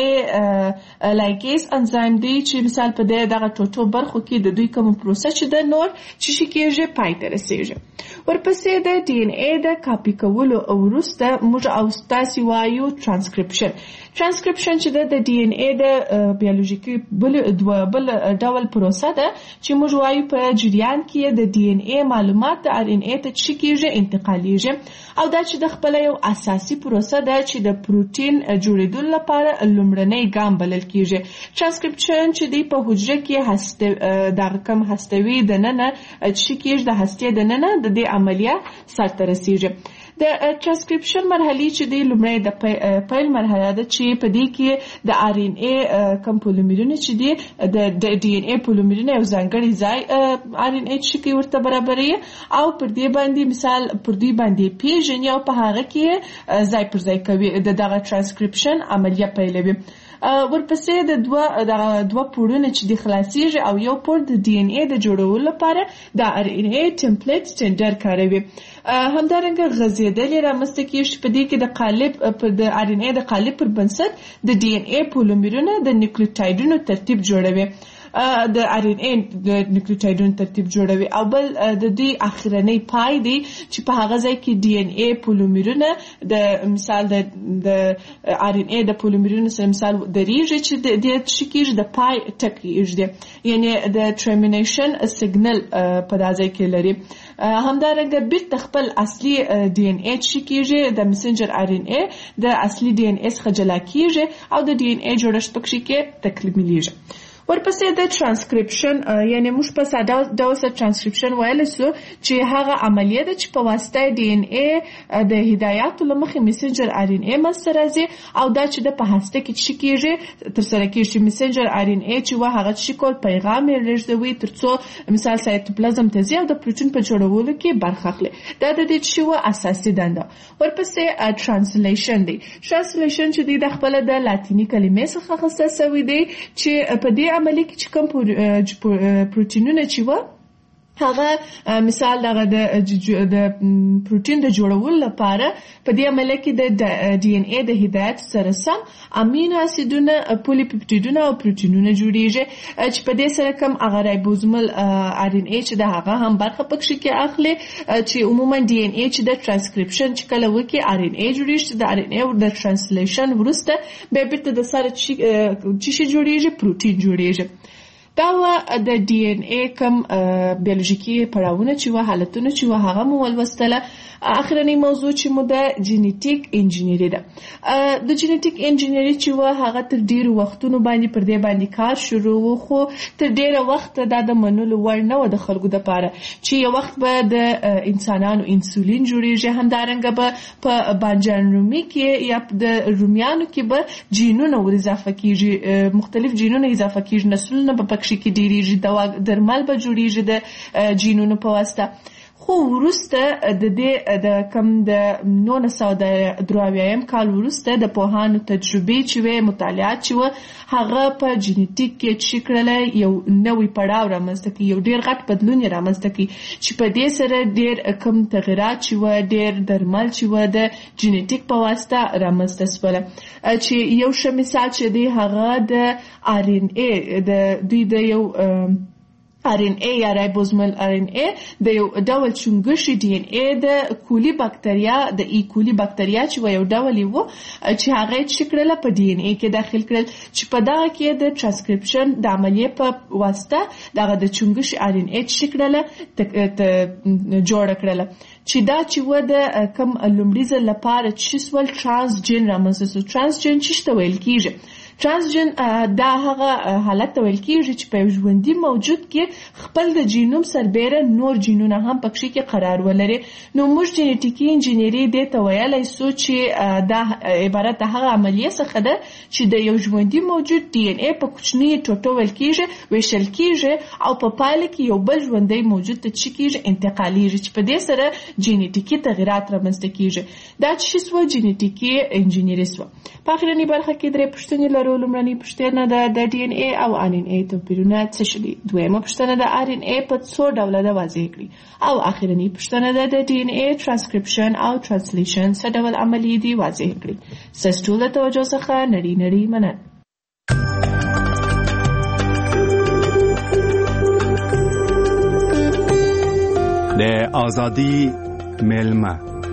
اي لایګیز انزایم دی چې مثال په دغه ټوټو برخو کې د دوی کوم پروسه چې د نور چې کېږي پای ته رسیږي. ورپسې د ډي ان اي د کاپي کولو وروسته موږ او تاسو وایو ترانسکرپشن. ترانسکرپشن چې د ډي ان اي د بیولوژیکي بل ډول پروسه ده چې موږ وایو په جریان کې د ډي ان اي معلومات د ار ان اي ته چې کېږي انتقالیږي او دا چې د خپل یو اساسي پروسه ده چې د پروتین جوړېدو لپاره لومړنی ګام بلل کېږي. ترانسکرپشن چې دی په حجره کې دغه کوم هستوي دننه چې کېږي د هستې دننه د دې عملیه سرته رسیږي. د ترانسکرپشن مرحله چې دی لومړی د پیل مرحله ده چې په دې کې د ار ان اي کوم پولیمرونه چې دی د ډي ان اي پولیمرونه یو ځانګړي ځای ار ان اي چې کوي ورته برابري او پر دې باندې مثال پر دې باندې پیژني او په هغه کې ځای پر ځای کوي دغه ترانسکرپشن عملیه پیلوي. ورپسې د دوه پوړونه چې د خلاصيږي او یو پوړ د ډي ان اي د جوړولو لپاره د ار ان اي ټمپلیټ سټنډرډ کاروي. همدارنګه غځېدل رامنځته کېږي په دې کې د قالب پر د ار ان اي د قالب پر بنسټ د ډي ان اي پولیمرونه د نیوکلیوټایډونو ترتیب جوړوي د ار ان اي د نیوکلیوټایډونو ترتیب جوړوي او بل د دې اخرنۍ پای دی چې په هغه ځای کې ډي ان اي پولیمرونه د مثال د ار ان اي د پولیمرونو سره مثال درېږي چې د شکیږي د پای ټکی ایږدي، یعنی د ټرمینیشن سیګنل په دې ځای کې لري. همدارنګه بیرته خپل اصلي ډي ان اي چې کېږي د میسنجر ار ان اي د اصلي ډي ان اي څخه جلا کېږي او د ډي ان اي جوړښت پکې کې تکمیلېږي. ورپسې د ترانسکرپشن یعنی موږ په ساده ډول سره ترانسکرپشن ویل سو چې هغه عملیه ده چې په واسطه ډي ان اي د هدایاتو لمخې میسنجر ار ان اي مسته راځي او دا چې د په هسته کې چې کېږي تر سره کېږي میسنجر ار ان اي چې هغه چې کول پیغام یې لېږدوي ترڅو مثال سایتوپلازم ته ځي او د پروتین په جوړولو کې برخه اخلي. دا د دې چې اساسي دنده. ورپسې ترانسلیشن دی. ترانسلیشن چې د خپل د لاتینی کلمې څخه اخیستل شوی دی چې په دې عملیه کې چې کوم پروتینونه چې هغه مثال دغه د پروتین د جوړولو لپاره په دې عملیه کې د ډي ان اے د هدایت سره سم امینو اسیدونه پولی پپټیدونه او پروتینونه جوړیږي چې په دې سره کوم هغه رایبوزومل ار ان اے چې د هغه هم برخه پکې کې اخلي چې عموما ډي ان اے چې د ترانسکرپشن چې کله وکي ار ان اے جوړیږي د ار ان اے او د ترانسلیشن وروسته به بیرته د سره چې جوړیږي پروتین جوړیږي دا د ډي ان اے کوم بیولوژیکي پړاوونه چې حالتونه چې هغه مو ولوستله اخرنی موضوع چې مو د جینیټیک انجینری ده د جینیټیک انجینری چې هغه تر ډیرو وختونو باندې پر دې باندې کار شروع و خو تر ډیره وخت د منلو وړ نه و د خلکو لپاره چې یو وخت به د انسانانو انسولین جوړیږي همدارنګه به په بانجان رومي کې یا د رومیانو کې به جینونه ور اضافه کیږي مختلف جینونه اضافه کیږي نسلونه په پکې کې ډیریږي دوا درمل به جوړیږي د جینونو په واسطه خو ورسته د دې د کم د 1983 کال ورسته د پوهانو تجربې چې مطالعات چې هغه په جینیټیک کې چې کړل یو نوې پړاو رامنځته کی یو ډیر غټ بدلون رامنځته کی چې په دې سره ډیر کم تغیرات چې ډیر درمل چې د جینیټیک په واسطه رامنځته شول چې یو ښه مثال چې دی هغه د ار ان اے د دوی د یو ار ان اے یا رایبوزومل ار ان اے د یو ډول چونګښي ډي ان اے د کولی بکټریا د ای کولی بکټریا چې یو ډول وو چې هغه شکل په ډي ان اے کې داخل کړل چې په دغه کې د ترانسکرپشن د عملیې په واسطه دغه د چونګښي ار ان اے شکل جوړ کړل چې دا چې د کم لومړي ځل لپاره چې سوال ترانسجن رامنځته ترانسجن چې ویل کیږي ترانسجن دا هغه حالت ویل کیږي چې په ژوندۍ موجود کې خپل د جینوم سربېره نور جینونه هم پکې کې قرار ولري نو موږ جینیټیکي انجینری د تویلای سو چې دا عبارت د هغه عملیه څخه ده چې د یو ژوندۍ موجود ډي ان اے په کوچني ټوټو ویل کیږي ویشل کیږي او په پایله کې یو بل ژوندۍ موجود ته چې کیږي انتقالیږي چې په دې سره جینیټیکي تغیرات رامنځته کیږي دا چې سو جینیټیکي انجینری سو په اخرنی برخه کې درې پوښتنې لرو لومړنۍ پوښتنه د ډي ان اے او ار ان اے توپیرونه څه شي دویمه پوښتنه د ار ان اے په څو ډوله ده واضح کړي او اخرنی پوښتنه د ډي ان اے ترانسکرپشن او ترانسلیشن څه ډول عملی دي واضح کړي ستاسو ټول توجه څخه نړۍ مننه د ازادي ملما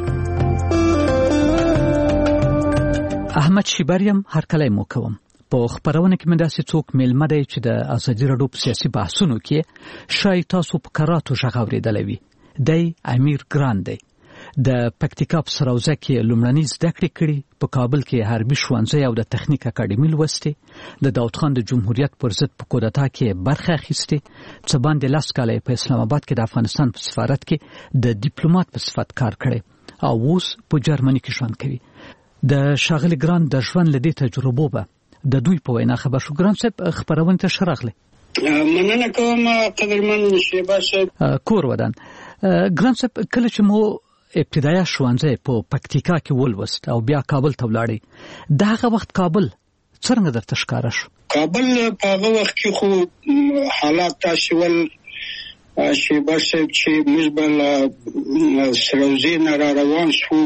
احمد شیبریم هر کله مو کوم په خبرونه کې مې داسې څوک میلمه دی چې د ازادي راډیو په سیاسي بحثونو کې شاید تاسو په کراتو غږ اورېدلی وي دی امیر ګران دی د پکتیکا په سراوزه کې لومړنۍ زده کړې کړې په کابل کې حربي ښوونځی او د تخنیک اکاډمي لوستې د داود خان د جمهوریت پر ضد په کودتا کې برخه اخیستې څه باندې 10 کاله په اسلام آباد کې د افغانستان په سفارت کې د ډیپلوماټ په صفت کار کړی او اوس په جرمني کې ژوند کوي د شاغلی ګران د ژوند لدی تجربه به د دوی په وینا خبر شو ګران صاحب خبرونه ته شرغله مننه کوم قدرمن شیبه صاحب کور ودان ګران صاحب کله چې مو ابتدایي ښوونځی په پکتیکا کې ولوست او بیا کابل ته ولاړی دغه وخت کابل څنګه درته ښکاره شو کابل په هغه وخت کې خو حالات تاسو ول شیبه صاحب چې موږ بل سروزي نه روان شو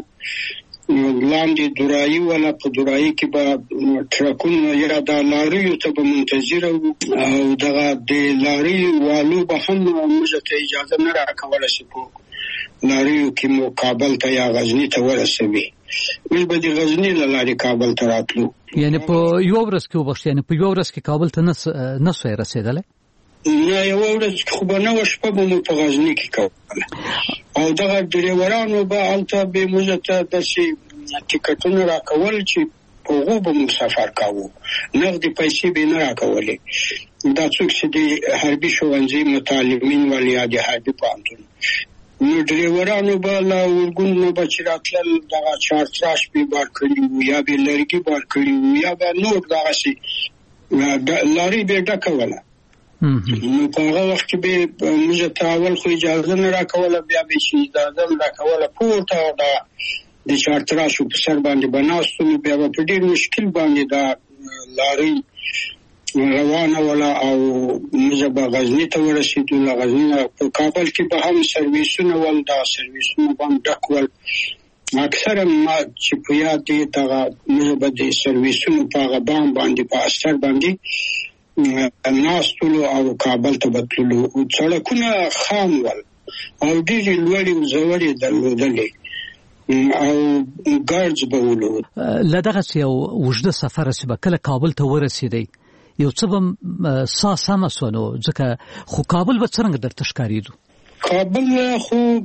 لاندې دورایي ولا په دورایي کې به ټرکونه یا د لاریو ته به منتظر او دغه د لاري والو به هم موږ ته اجازه نه راکوله چې په لاریو کې مو کابل ته یا غزنی ته ورسوي موږ به د غزنی له لارې کابل ته راتلو یعنی په یو ورځ کې وبښ یعنی په یو ورځ کې کابل ته نه سوی رسیدلی نه یو ورځ خو به نه شپه به مو په غزنی کې کوله او دغه ډریورانو به هلته به موږ ته داسې ټیکټونه راکول چې په هغو به موږ سفر کوو نغدې پیسې به نه راکولې دا څوک چې د حربي ښوونځي متعلمین ول یا د حربي پوهنتون نو ډریورانو به له ورګونو به چې راتلل دغه چارتراش به بار کړي وو یا به لرګي بار کړي وو یا به نور دغسې لارۍ به یې ډکوله نو په هغه وخت کې به موږ ته اول خو اجازه نه راکوله بیا به چې اجازه هم راکوله پورته د چارتراشو په سر باندې به ناست وو بیا به په ډېر مشکل باندې دا لارۍ روانه ولا او موږ به غزنی ته ورسېدو. له غزنی په کابل کې به هم سرویسونه ول، دا سرویسونه باندې ډک ول. اکثرا ما چې په یاد دي دغه موږ به د سرویسونو په هغه بام باندې په اثر باندې ناستلو او کابل ته بتلو. سړکونه خام ول او ډېرې لوړې او ژورې درلودلې او ګارډز به ولو. له دغسې یو اوږده سفره چې به کله کابل ته ورسېدی یو څه به ساه سمه سوه نو ځکه خو کابل به څرنګه درته ښکارېدو؟ کابل خو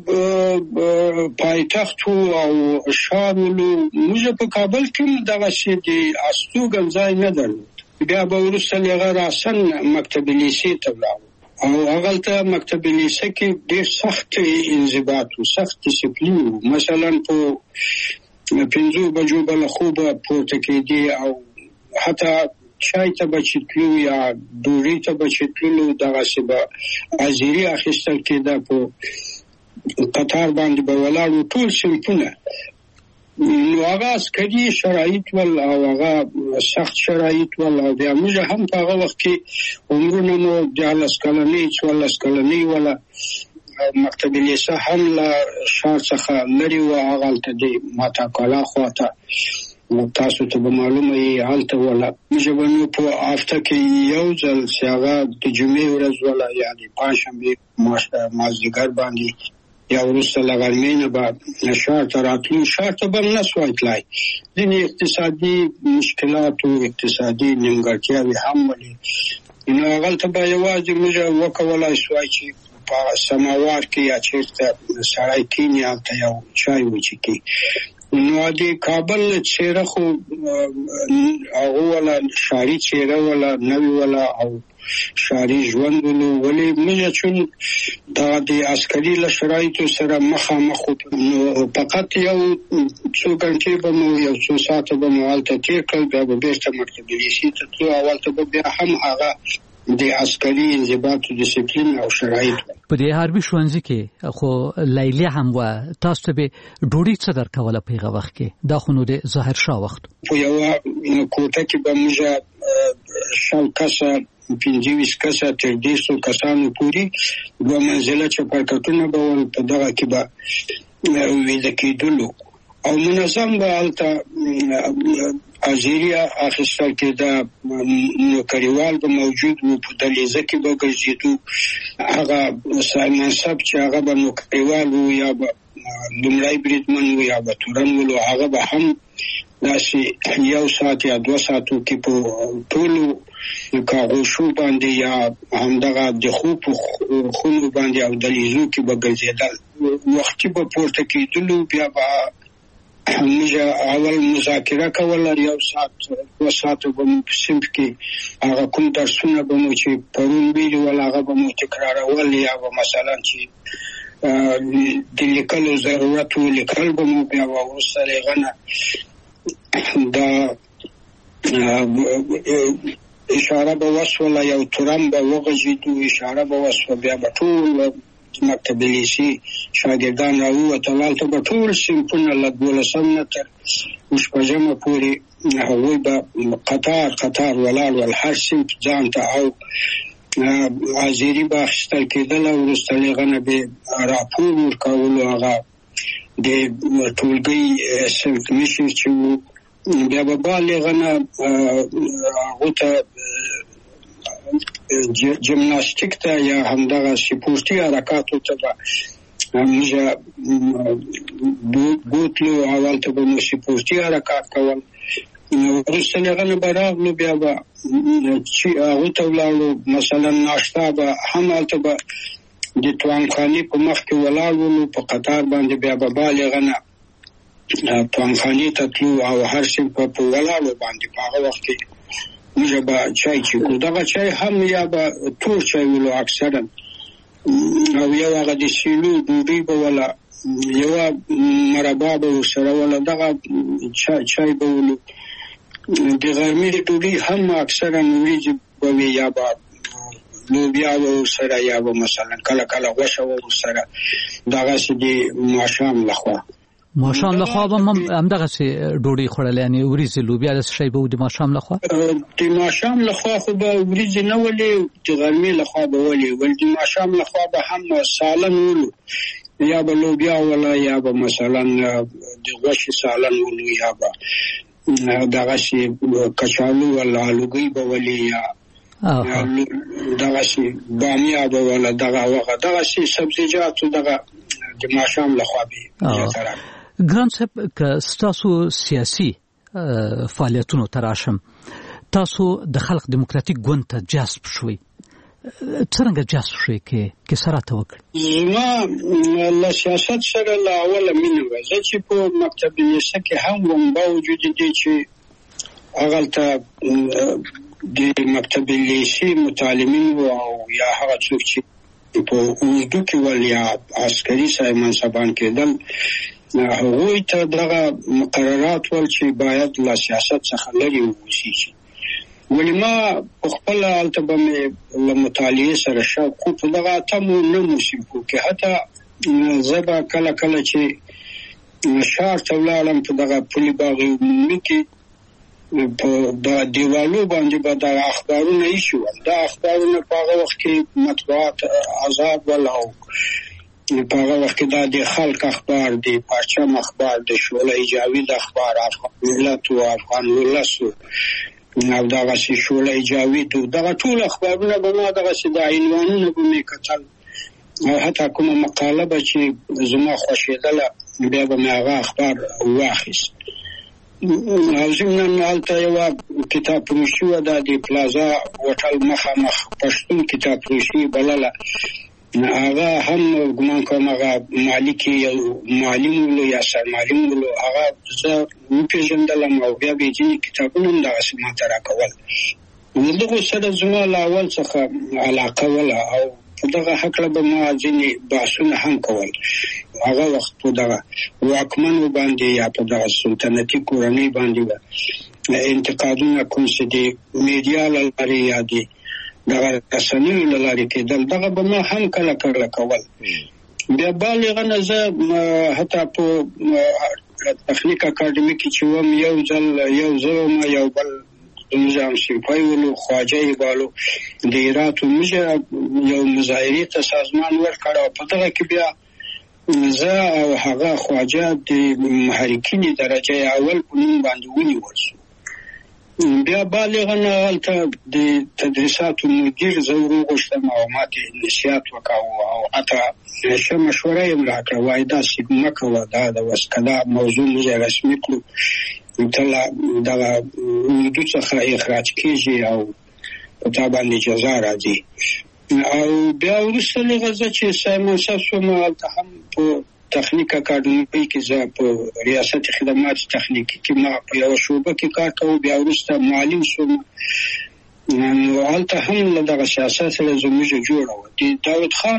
پایتخت او ښار ولو. موږ په کابل کې دغسې د استوګن ځای نه درلود. بیا به وروسته له هغه راسن مکتب لیسې ته ولاړو او هغلته مکتب لیسې کې ډېر سخت انضباط و، سخت ډیسپلین و. مثلا په 5 بجو به له خوبه پورته کېدې او حتی چای ته به چې تلو یا ډوډۍ ته به چې تللو دغسې به حاضري اخیستل کېده. په قطار باندې به ولاړو ټول صنفونه. نو هغه عسکري شرایط ول او هغه سخت شرایط ول او بیا موږ هم په هغه وخت کې عمرونه مو 14 کلنۍ 14 کلنۍ ولا مکتب لیسه هم له ښار څخه لرې وه. هغلته د ماتا کالا خواته تاسو ته به معلومه یې هلته وله. موږ به نو په هفته کې یو ځل چې هغه د جمعې ورځ وله یا د پنجشنبې مازدیګر باندې یا وروسته له غرمې نه به ښار ته راتلو. ښار ته به هم نه سوای تلای، ځینې اقتصادي مشکلات او اقتصادي نیمګړتیاوې هم ولې. نو هغلته به یوازې موږ وکولای سوای چې په سماوار کې یا چېرته سړی کښېني هلته یو چای وچښي. نو د کابل څېره خو هغه وله ښاري څېره وله نوې وله او ښاري ژوند ولو. ولې موږ چون دا د عسکري له شرایطو سره مخامخ نو فقط یو څو ګنټې به مو یو څو ساعته به مو هلته تېر کړل. بیا به بېرته مکتب لیسې ته تلو. اولته به بیا هم هغه د عسکري انضباط او ډیسپلین او شرایط په دې حربي ښوونځي کې خو لیلې هم وه. تاسو ته به ډوډۍ څه درکوله په هغه وخت کې؟ دا خو نو د ظاهرشاه وخت په یوه کوټه کې به موږ 100 کسه 25 کسه تر 150 کسانو پورې 2 منزله چپرکټونه به ول. په دغه کې به ویده کېدلو او منظم به هلته حاضري اخیستل کېده. نوکریوال به موجود و. په دهلیزه کې به ګرځېدو. هغه منصب چې هغه به نوکریوال و یا به لومړی بریدمن و یا به تورن ولو، هغه به هم داسې 1 ساعت یا 2 ساعتو کې په ټولو کاغوشو باندې یا همدغه د خوب خونو باندې او دهلیزو کې به ګرځېدل. وختي به پورته کېدلو. بیا به موږ اول مذاکره کوله 1 ساعت 2 ساعته به مو په صنف کې هغه کوم درسونه به مو چې پرون ویلي ول هغه به مو تکرارول یا به مثلا چې د لیکلو ضرورت و لیکل به مو. بیا به وروسته له هغه نه دا اشاره به وسوله یو تورن به وغځېدو، اشاره به وسوه. بیا به ټول مکتب لیسې شاګردان راووتل. هلته به ټول صنفونه له 12 نه تر 6 پورې هغوی به قطار ولاړ ول، هر صنف ځان ته او حاضري به اخیستل کېدله. وروسته له هغه نه به راپور ورکولو هغه د ټولګۍ صنف مشر چې و. بیا به بعد له هغه نه هغو ته جمناستیک ته یا همدغه سپورتي حرکاتو ته به موږ بوتلو. اولته به مو سپورتي حرکات کول. وروسته له هغه نه به راغلو. بیا به هغو ته ولاړو. مثلا ناشته به هم هلته به د توانخانې په مخ کې ولاړ ولو په قطار باندې. بیا به بعد له هغه نه توانخانې ته تلو او هر صنف په ولاړو باندې په هغه وخت کې موږ به چای چیکو. دغه چای هم یا به تور چای ولو اکثرا او یو هغه د سیلو ډوډۍ به وله، یوه مربا به ورسره وله. دغه چای به ولو. د غرمې ډوډۍ هم اکثرا وریجې به وي یا به لوبیا به ورسره یا به مثلا کله کله غوښه به ورسره. دغسې د ماښام لخوا ماښام لخوا به همدغسې ډوډۍ خوړل، یعنې وریځې لوبیا داسې شی به و د ماښام لخوا؟ د ماښام لخوا خو به وریځې نه ولې، د غرمې لخوا به ولې، ولې د ماښام لخوا به هم سالن ولو، یا به لوبیا ولا، یا به مثلا د غوښې سالن ولو، یا به دغسې کچالو ولا آلوګۍ به ولې، یا دغسې بامیه به ولا، دغسې سبزیجاتو دغه د ماښام لخوا به زیاتره. ګران صاحب، که ستاسو سیاسي فعالیتونو ته راشم، تاسو د خلق دیموکراتیک ګوند ته جذب شوئ، څرنګه جذب شوئ کې سره ته وکړئ؟ زما له سیاست سره له اوله مینه وه. زه چې په مکتب لیسه کې هم وم، باوجود دې چې هغلته د مکتب لیسې متعلمین وو او یا هغه څوک چې په اردو کې ول یا عسکري صاحب منصبان کېدل، هغوی ته دغه مقررات ول چې باید له سیاست څخه لرې واوسي. ولې ما په خپله هلته به مې له مطالعې سره شوق خو په دغه اتمو نه موسیقو کې، حتی زه به کله کله چې ښار ته ولاړم په دغه پل باغ عمومي کې په دغه دیوالو باندې به دغه اخبارونه ایښي ول. دا اخبارونه په هغه وخت کې مطبوعات آزاد ول او په هغه وخت کې دا د خلق اخبار، د پرچم اخبار، د شعله جاوید اخبار، افغان ملت و افغان ولس او دغسې شعله جاوید، دغه ټول اخبارونه به ما دغسې د عنوانونه به مې کتل او حتی کومه مقاله به چې زما خوښېدله بیا به مې هغه اخبار واخیست. او ضمناً هلته یوه کتاب فروشي وه، دا د پلازا هوټل مخامخ پښتون کتاب فروشي بلله، هغه هم ګمان کوم هغه مالک یو معلم ولو یا سرمعلم ولو، هغه زه وپېژندلم او بیا به یې ځینې کتابونه هم دغسې ماته راکول. د دغو سره زما له اول څخه علاقه وله او په دغه هکله به ما ځینې بحثونه هم کول. هغه وخت په دغه واکمنو باندې یا په دغه سلطنتي کورنۍ باندې به انتقادونه کوم چې د میډیا له لارې یا د دغه رسنیو له لارې کېدل، دغه به ما هم کله کله کول. بیا بالغه زه حتی په تخنیک اکاډمي کې چې وم یو زه وم، یو بل نظام سیمپای ولو، خواجه یې بالو، د هرات موږ یو مظاهرې ته سازمان ورکړ او په دغه کې بیا زه او هغه خواجه د محرکین درجه اول په نوم باندې ونیول شو. بیا بالغه هلته د تدریساتو مدیر زه وروغوښتم او ما ته نصیحت وکړ او حتی ښه مشوره یې هم راکړه، وایي داسې مه کوه، دا د اوس که دا موضوع موږ رسمي کړو ته دغه اردو څخه اخراج کېږي او په تا باندې جزا راځي. او بیا وروسته لږه زه چې صاحب منصب شوم، هلته هم په تخنیک اکاډمي کې زه په ریاست خدمات تخنیکي کې ما په یوه شعبه کې کار کوم. بیا وروسته معلم شوم، نو هلته هم له دغه سیاست سره زموږ جوړه وه. د داود خان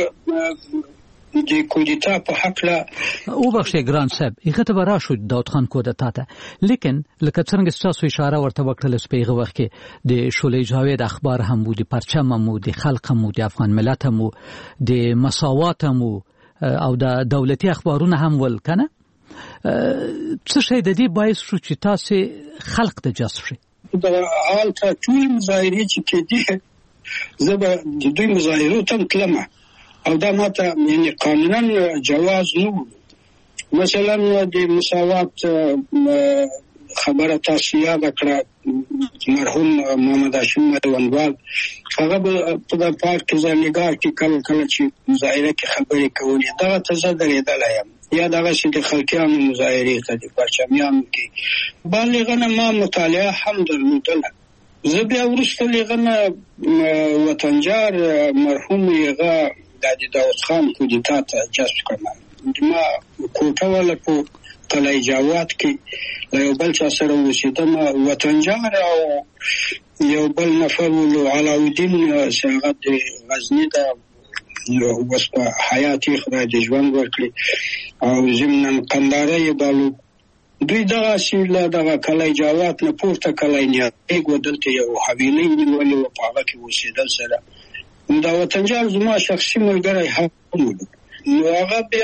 د کودتا په حقله وبخښئ ګران صاحب، هغه ته به راشو داود خان کودتا ته، لیکن لکه څرنګه ستاسو اشاره ورته وکړله په هغه وخت کې د شعله جاوید اخبار هم و، د پرچم هم و، د خلق هم و، د افغان ملت هم و، د مساوات هم و او د دولتي اخبارونه هم ول کنه. څه شی د دې باعث شو چې تاسو خلق ته جذب شئ؟ د هلته ټول مظاهرې چې کېدې زه به د دوی مظاهرو ته تلم او دا ماته یعنې قانونا جواز نه و. مثلا د مساوات خبره تاسو یاده کړه، مرحوم محمد هاشم میوندوال هغه به په د پارک کې زرنګار کې کله کله چې مظاهره کې خبرې کولې، دغه ته زه درېدلی یم، یا دغسې د خلقیانو مظاهرې ته د پرچمیانو کې بالغه نه ما مطالعه هم درلودله. زه بیا وروسته لغه نه وطنجار مرحوم هغه د داود خان کودتا ته جذب کړم. ما کوټه وله په قلعه جواد کې له یو بل چا سره اوسېدم، وطنجار او یو بل نفر ولو علاودین چې هغه د غزني ده، اوس په حیات یې خدای د ژوند ورکړي، او ضمناً قنداره یې بالو. دوی دغسې له دغه قلعه جواد نه پورته قلعه نیالګ و، دلته یو حویلۍ نیولې وه، په هغه کې اوسېدل سره. دا وطنجار زما شخصي ملګری هم ولو. نو هغه بیا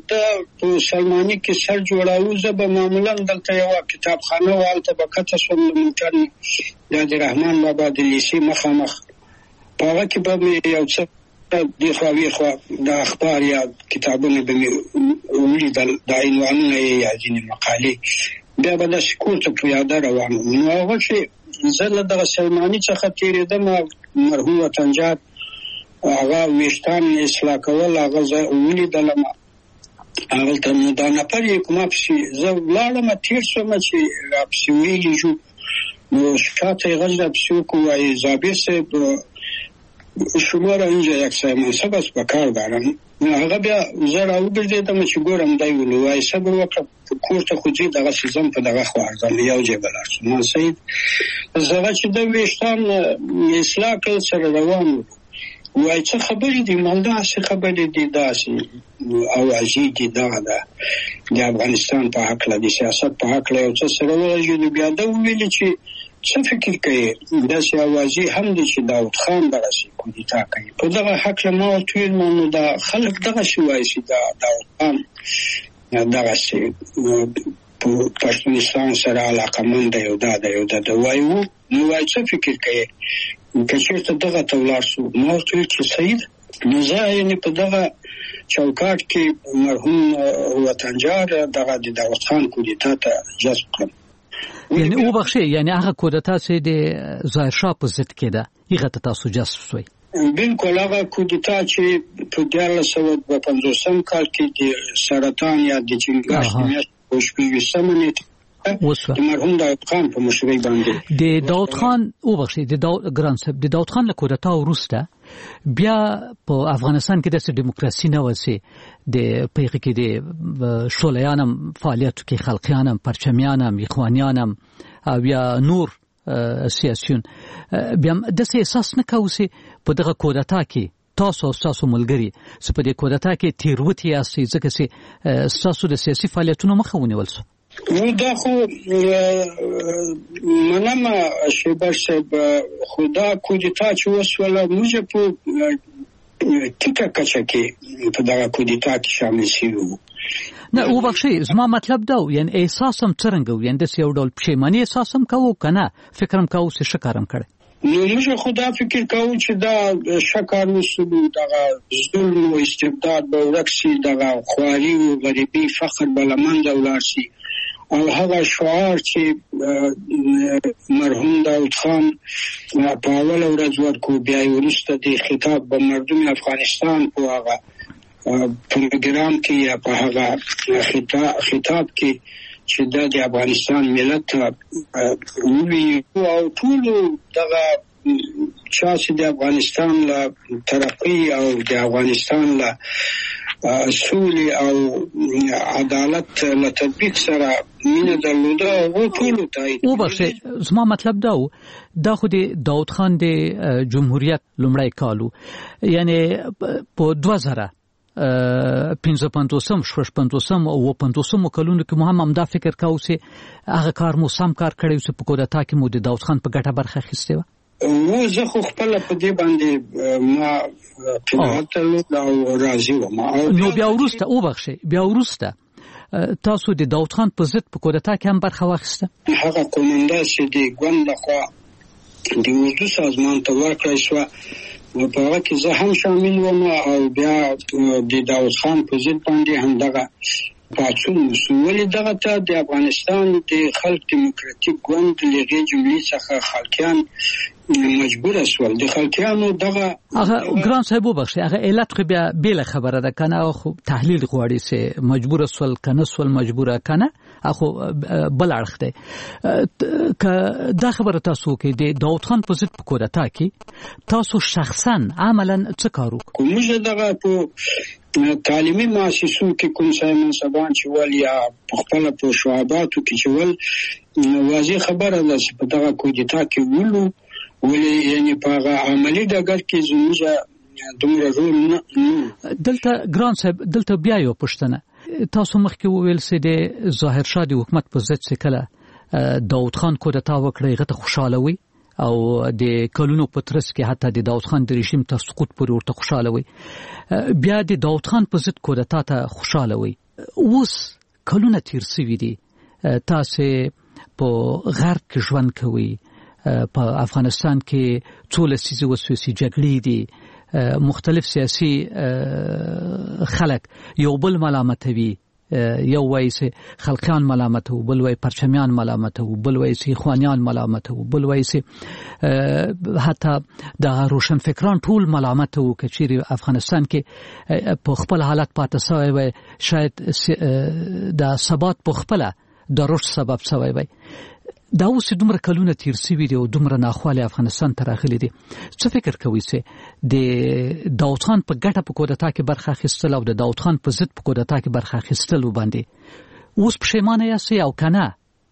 په سلماني کې سر جوړاو زه به معمولا دلته یو کتابخانه والته به کته شم موټر د رحمان بابا د لیسې مخامخ په هغه کې به یو څه د خو د اخبار یا کتابونه به ولیدل د عنوانونه یا ځینې مقالې بیا به د سکول ته په یاد روان نو هغه چې زه له دغه سلماني څخه تېرېدم مرحوم وطنجات هغه ویشتان اصلاح کول هغه زه ولیدلم هغلته نو دا نفر یې کومه پسې زه ولاړم تېر شوم چې راپسې ویلي شو نو شاته یې غږ راپسې وکړو وایي زابیر صاحب شما را اینجا یک سای منصب است به کار دارم هغه بیا زه راوګرځېدم چې ګورم دی ولو وایي صبر وکړه کور ته خو ځې دغه سیزم په دغه خوا ارځم یو ځای به لاړ شو ما سید زه چې د ویشتان اصلاح کړ سره روان وایي څه خبرې دي داسې خبرې دي داسې اوازې دي دغه ده د افغانستان په هکله د سیاست په هکله یو څه سره وغږېدو بیا ده وویلې چې څه فکر کوي داسې اوازې هم دي چې داود خان دغسې کودتا کوي په دغه هکله ما ورته ویل نو دا خلک دغسې وایي چې داود خان دغسې پښتونستان سره علاقمند دی او دا دی او دا وایي نو وایي څه فکر کوي که چېرته دغه ته ولاړ شو ما ورته ویل چې صحیح ده نو زه یعنې په دغه چوکاټ کې مرحوم وطنجار دغه د داود خان کودتا ته جذب کړم یعنی وبخښئ یعنی هغه کودتا چې د ظاهر شاه په ضد کې ده هغه ته تاسو جذب شوئ بالکل هغه کودتا چې په 1950 کال کې د سرطان یا د چنګاښ د میاشتې په 28 نیټه د مرحوم داود خان په مشرۍ باندې د داود خان وبخښئ د داود خان له کودتا وروسته بیا په افغانستان کې داسې دیموکراسي نه وه چې د په هغې کې د شولیان هم فعالیتو کې خلقیان هم پرچمیان هم اخوانیان هم او یا نور سیاسیون بیا هم داسې احساس نه کوو چې په دغه کودتا کې تاسو او ستاسو ملګري چې په دې کودتا کې تېروتې یاستئ ځکه چې ستاسو د سیاسي فعالیتونو مخه ونیول شو نو دا خو منم شیبر صاحب خو دا کودتا چې وسوله موږ په ټیټه کچه کې په دغه کودتا کې شامل شوي وو نه وبخښئ زما مطلب دا و یعنې احساس هم څرنګه و یعنې داسې یو ډول پښیماني احساس هم کوو که نه فکر هم کوو چې ښه کار هم کړی نو موږ خو دا فکر کوو چې دا ښه کار وشو دغه ظلم و استبداد به ورک شي دغه خواري و غریبي فقر به له منځه ولاړ شي او هغه شعار چې مرحوم داود خان په اوله ورځ ورکړو بیا یې وروسته د خطاب به مردم افغانستان په هغه پروګرام کې یا په هغه خطاب کې چې د افغانستان ملت وویل او ټولو دغه چا چې د افغانستان له ترقي او د افغانستان له سولې او عدالت له تطبیق سره مینه درلوده هغو ټولو تایید وبخښئ زما مطلب دا و دا خو د داود خان د جمهوریت لومړی کال و یعنې په 2055 شپږپنځوسم او 50 کلونو کې مو هم همدا فکر کوو چې هغه کار مو سم کار کړی چې په کودتا کې مو د داود خان په ګټه برخه اخیستې وه زه خو خپله په دې باندې ما قناعت درلود او راضي وم نو بیا وروسته وبخښئ بیا وروسته تاسو د داود خان په ضد په کودتا کې هم برخه واخیسته هغه قومنده چې د ګوند لخوا د اردو سازمان ته ورکړی شوه په هغه کې زه هم شامل وم او بیا د داود خان په ضد باندې همدغه پاڅون وشو ولې دغه ته د افغانستان د خلق دیموکراتیک ګوند له هغې جملې څخه خلقیان مجبور شول د خلقیانو دغه هغه ګران صاحب وبخښئ هغه علت خو بیا بېله خبره ده که نه خو تحلیل غواړي چې مجبوره شول که نه شول مجبوره که نه خو بل اړخ دی که دا خبره تاسو وکړئ د داود خان په ضد په کودتا کې تاسو شخصا عملا څه کار وکړو موږ دغه په تعلیمي مؤسسو کې کوم ځای منصبان چې ول یا خپله په شعباتو کې چې ول واضح خبره ده چې په دغه کودتا کې ولو ولې یعنې په هغه عملي ډګر کې زموږ دومره رول نه دلته ګران صاحب دلته بیا یو پوښتنه تاسو مخکې وویل چې د ظاهر شاه د حکومت په ضد چې کله داود خان کودتا وکړه هغه ته خوشحاله وي او د کلونو په ترڅ کې حتی د داود خان د رژیم ته سقوط پورې ورته خوشحاله وي بیا د داود خان په ضد کودتا ته خوشحاله وي اوس کلونه تیر شوي دي تاسو په غرب کې ژوند کوي په افغانستان کې څو لسیزې وسوسې جګړې دي مختلف سیاسي خلک یو بل ملامتوي یو وایي چې خلقیان ملامت وو بل وایي پرچمیان ملامت وو بل وایي چې اخوانیان ملامت وو بل وایي چې حتی د روشنفکران ټول ملامت وو چې چیرې افغانستان کې په خپل حالت پاتې شوی وای شاید د ثبات په خپل د رشد سبب شوی وای دا اوس دومره کلونه تیر شوي دي او دومره ناخواله افغانستان ته راغلي دي څه فکر کوئ چې د داود خان په ګټه په کودتا کې برخه اخیستل او د داود خان په ضد په کودتا کې برخه اخیستل وباندې اوس پښیمانه یاست او کنه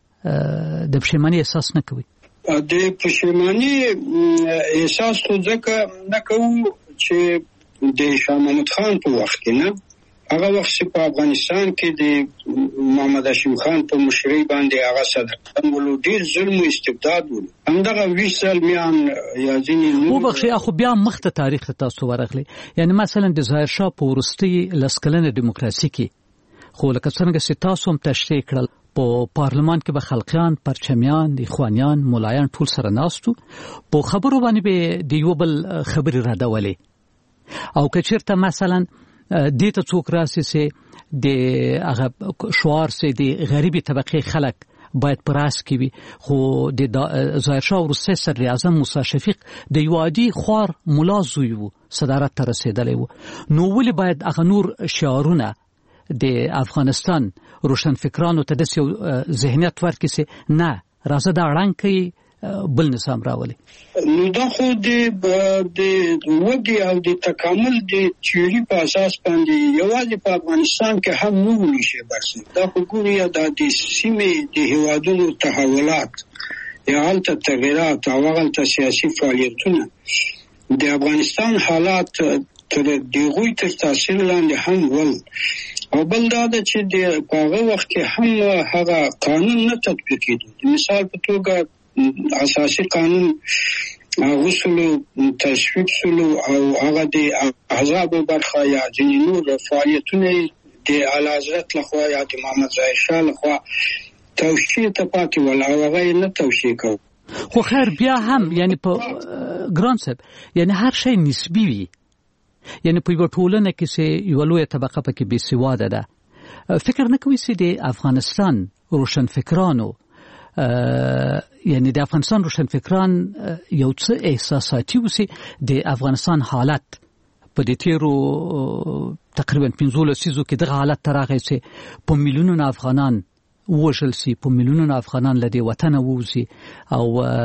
د پښیمانۍ احساس نه کوئ د پښیمانۍ احساس خو ځکه نه کوو چې د شاه محمود خان په وخت کې نه هغه وخت چې په افغانستان کې د محمد هاشم خان په مشرۍ باندې هغه صدراعظم ولو ډیر ظلم او استبداد ول همدغه 20 زلمیان یا ځینې نو بخښي خو بیا مخته تاریخ تاسو ورغلی یعنی مثلا د ظاهر شاه په ورستي لسکلنه دیموکراسي کې خو لکه څنګه چې تاسو هم تشریح کړل په پارلمان کې به خلقیان پرچمیان اخوانیان مولایان ټول سره ناستو په خبرو باندې به د یو بل خبري راډولې او کچیرته مثلا دیتا څوک راسي سي د هغه شعار سي د غریبي طبقه خلک باید پراس کی وي خو د ظاهر شاه ورسره صدر اعظم موسی شفیق د یو عادي خوار مولا زوی وو صدارت ته رسیدلی وو نو ولې باید هغه نور شعارونه د افغانستان روشنفکرانو ته د ذهنیت ورکړي سي نه راځه دا اړنګ کوي بل نظام راولي نو دا خو د ودی او د تکامل د تیوري په اساس باندې یوازې په افغانستان کې هم نه ونشي برسي دا خو ګوري د سیمې د هیوادونو تحولات یا حالت تغیرات او غلط سیاسي فعالیتونه د افغانستان حالات تر دغه تر تاثیر لاندې هم ول او بل دا چې د هغه وخت کې هم هغه قانون نه تطبیق کېده مثال په توګه اساسي قانون غوښتلو تشویق سلو او هغه د احزاب برخه یا ځینې نور فعالیتونه د اعلی حضرت لخوا یا د محمد ظاهر شاه لخوا توشیح ته پاتې ول او هغه نه توشیح کو خو خیر بیا هم یعنی په ګران صاحب یعنی هر شی نسبی وي یعنی په یو ټولنه کې چې یو لوی طبقه پکې بې سواده ده فکر نه کوي چې د افغانستان روشنفکرانو یعنی د افغانستان روشنفکران یو څه احساساتي وسی د افغانستان حالت په دې تیرو تقریبا 15 لسیزو کې د حالت ترغه سي په میلیونونو افغانان وژل سي په میلیونونو افغانان لدی وطن ووزي او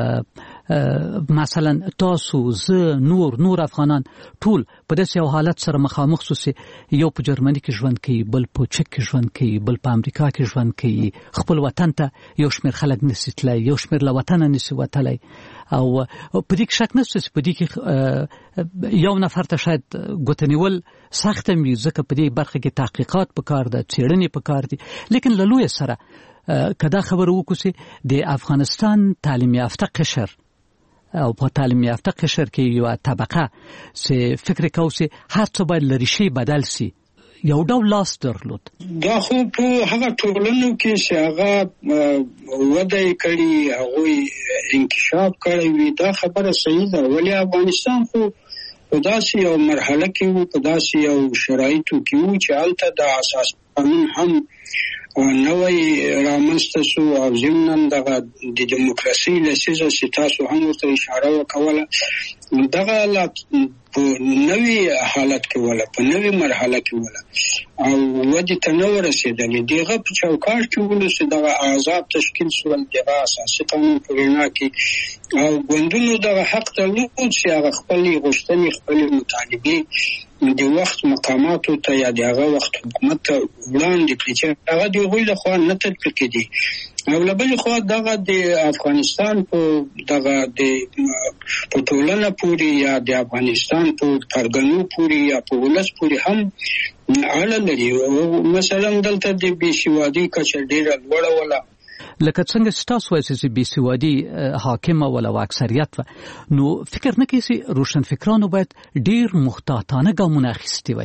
مثلا تاسو نور افغانان ټول په داسې یو حالت سره مخامخ سوسي یو په جرمني کې ژوند کوي بل په چک کې ژوند کوي بل په امریکا کې ژوند کوي خپل وطن ته یو شمېر خلک نسیتلای یو شمېر له وطن نسی وتلای او په دې کې شک نشته چې په دې کې یو نفر ته شاید ګوتنیول سخت مې ځکه په دې برخه کې تحقیقات پکار ده څېړنې پکار دي لیکن له لوی سره کدا خبر وکړي د افغانستان تعلیم یافته قشر او په تعلیم یافته قشر کې یو طبقه چې فکر کوي هر څه باید لري شي بدل سي یو ډول لاس درلود دا خو په هغه ټولنو کې چې هغه وده کړي هغه انکشاف کړي وي دا خبره صحیح ده ولی افغانستان خو په داسې یو مرحله کې وو په داسې یو شرایطو کې وو چې هلته د اساس قانون هم نوې رامنځته شو او ضمن دغه د دیموکراسي لسیزه چې تاسو هم ورته اشاره وکوله دغه په نوې حالت کې ولا په نوې مرحله کې ولا او ودی ته نو رسیدلې دغه په چوکاټ کې ولوسه دغه آزاد تشکیل شول دغه اساسي قانون په وینا کې او ګوندونو دغه حق درلود چې هغه خپل غوښتنې خپل مطالبه د وخت مقاماتو ته یا دغه وخت حکومت ته وړاندې کړي چې هغه د غوښتنې خو نه تطبیق کړي او لبل خو دغه د افغانستان په دغه د ټولنه پوری یا د افغانستان په پرګنو پوری یا په ولس پوری هم اړه لري مثلا دلته د بېسوادي کچه ډیره لوړه ولا لکه څنګه ستاسو چې بېسوادي حاکمه ولا اکثریت نو فکر نه کوي چې روشنفکرانو باید ډیر محتاطانه ګامونه اخیستي وي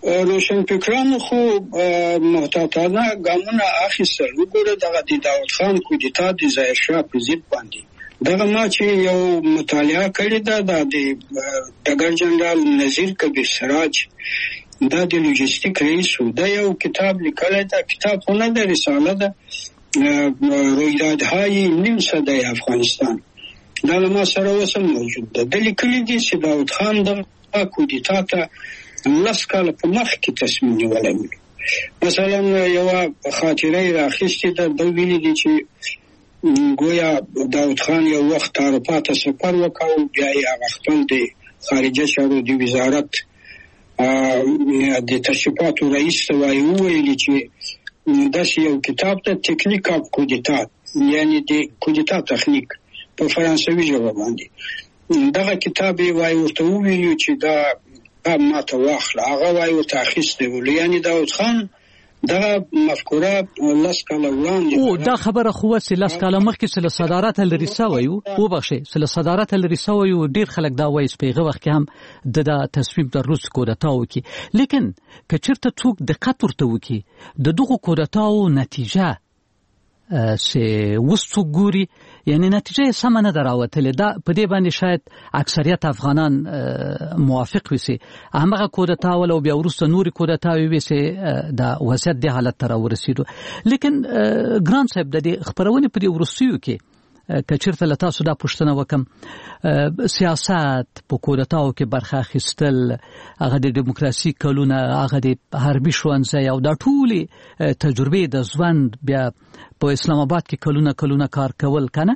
روشنفکرانو خو محتاطانه ګامونه اخیستل. وګوره دغه د داود خان کودتا د ظاهر شاه په ضد باندې دغه ما چې یو مطالعه کړې ده د ډګر جنرال نذیر کبیر سراج، دا د لوجستیک رئیس و، دا یو کتاب لیکلی ده. کتاب خو نه ده، رساله ده، رویدادهای نیم صده افغانستان. دا له ما سره اوس هم موجود ده. د لیکلي دي چې داود خان دغه کودتا ته 10 کاله په مخکې تصمیم نیولی و. مثلا یوه خاطره یې راخیستې ده، ده ویلي دي چې گویا داود خان یو وخت اروپا ته سفر وکړ، بیا یې هغه خپل د خارجه چارو د وزارت د تشریفاتو رئیس ته وویلي چې داسې یو کتاب ته تکنیک اف کودتا، یعنی د کودتا تخنیک په فرانسوي ژبه باندې، دغه کتاب یې ورته وویلي چې دا ما ته واخله. هغه ورته اخیستی و. یعنی داود خان دغه مفکوره 10 کاله وړاندې دا خبره خو چې 10 کاله مخکې چې له صدارت لري سوی وبخښي چې له صدارت لري سوی او ډیر خلک دا وایي چې په هغه وخت کې هم د تصمیم در روس کودتا وکي. لیکن که چیرته څوک دقت ورته وکي د دغه کودتاو نتیجه چې وستو ګوري، یعنی نتیجه سم نه دراوتله. دا په دې باندې شاید اکثریت افغانان موافق وي هغه کودتا ولو بیا ورسته نور کودتا وي چې دا وضعیت د حالت تر ورسېدو. لیکن ګران صاحب د خبرونه په دې ورسېو کې کچرته لتا سودا پښتنه وکم سیاست په کودتاو کې برخه اخیستل، هغه د دیموکراسي کلونه، هغه د حربي شوانځي او د ټولي تجربه د ژوند بیا په اسلام آباد کې کلونه کار کول کنه،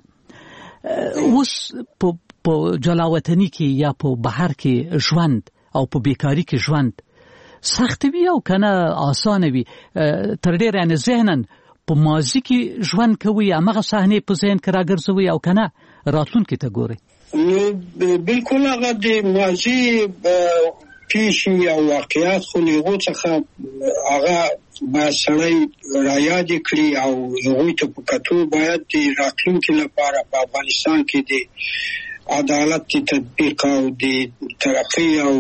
اوس په جلاوطنی کې یا په بهر کې ژوند او په بیکاری کې ژوند سخت وي او کنه آسان وي. تر ډیره نه ذهنن په ماضی کې ژوند کوي، هغه صحنه په ذهن کې راګرځوي او کنه راتلونکي ته ګوري. بالکل هغه د ماضی پیشي او واقعیات خو له څخه هغه با سړی را یاد کړي او هغه ته په کتو باید د راتلونکي لپاره په افغانستان کې د عدالت تطبیق او د ترقی او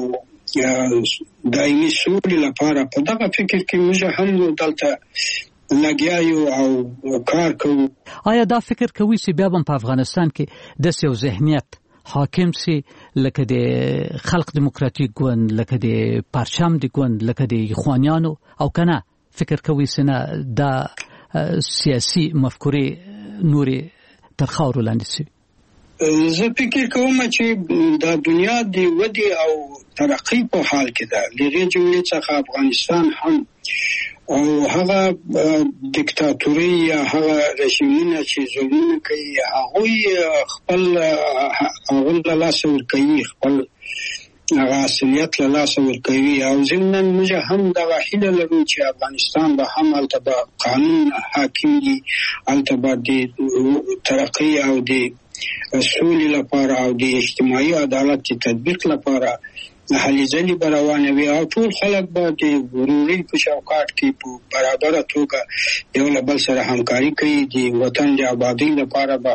دایمي سولې لپاره په دغه فکر کې موږ هم دلته لګیایو او کار کوو. آیا دا فکر کوي چې بیا په افغانستان کې د یو ذهنیت حاکم سي لکه د خلق دیموکراتیک ګوند، لکه د پرچم د ګوند، لکه د اخوانیانو او کنه فکر کوي چې نه دا سیاسي مفکورې نوري تر خاورو لاندې سي؟ زه فکر کوم چې دا دنیا د ودی او ترقی په حال کې ده. لږه جملې څخه افغانستان هم او هغه دیکتاتوري یا هغه رژیمونه چې ظلمونه کوي هغه خپل له لاسه ورکوي، خپل هغه اصلیت له لاسه ورکوي. او ضمناً موږ هم دغه هیله لرو چې افغانستان به هم هلته به قانون حاکم وي، هلته به د ترقی او د سولې لپاره او د اجتماعي عدالت تطبیق لپاره هلې ځلې به روانه وي او ټول خلک به د ورورۍ په چوکاټ کې په برابره توګه یو له بل سره همکاري کوي، د وطن د آبادۍ لپاره به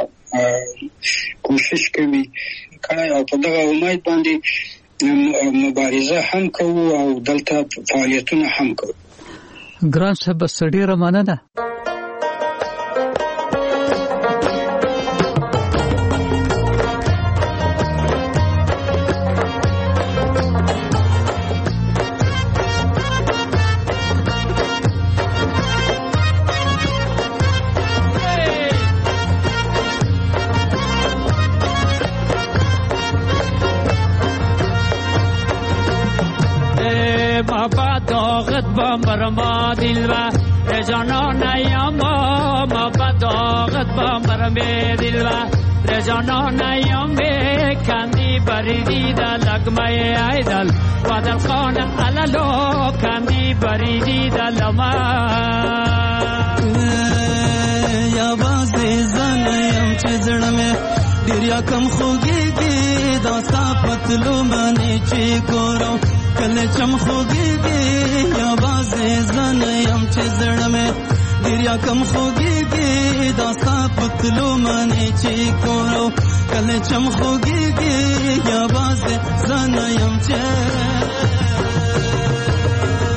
کوشش کوي او په دغه امید باندې مبارزه هم کوو او دلته فعالیتونه هم کوو. ګران صاحب ډېره مننه. برما دلوا رجانا نیاما ما بداغت با برمی دلوا رجانا نیامه کندی بریدی دا لگمه ایدل ودل خان علالو کندی بریدی دا لما یا بازی زنیم چه زرمه دیریا کم خوگیگی دا ساپتلو منی چی گورو کل چم خوگیگی یا بازی زنیم چه زرمه دیریا کم خوگیگی دا ساپتلو منی چی گورو کل چم خوگیگی یا بازی زنیم چه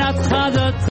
منت خدت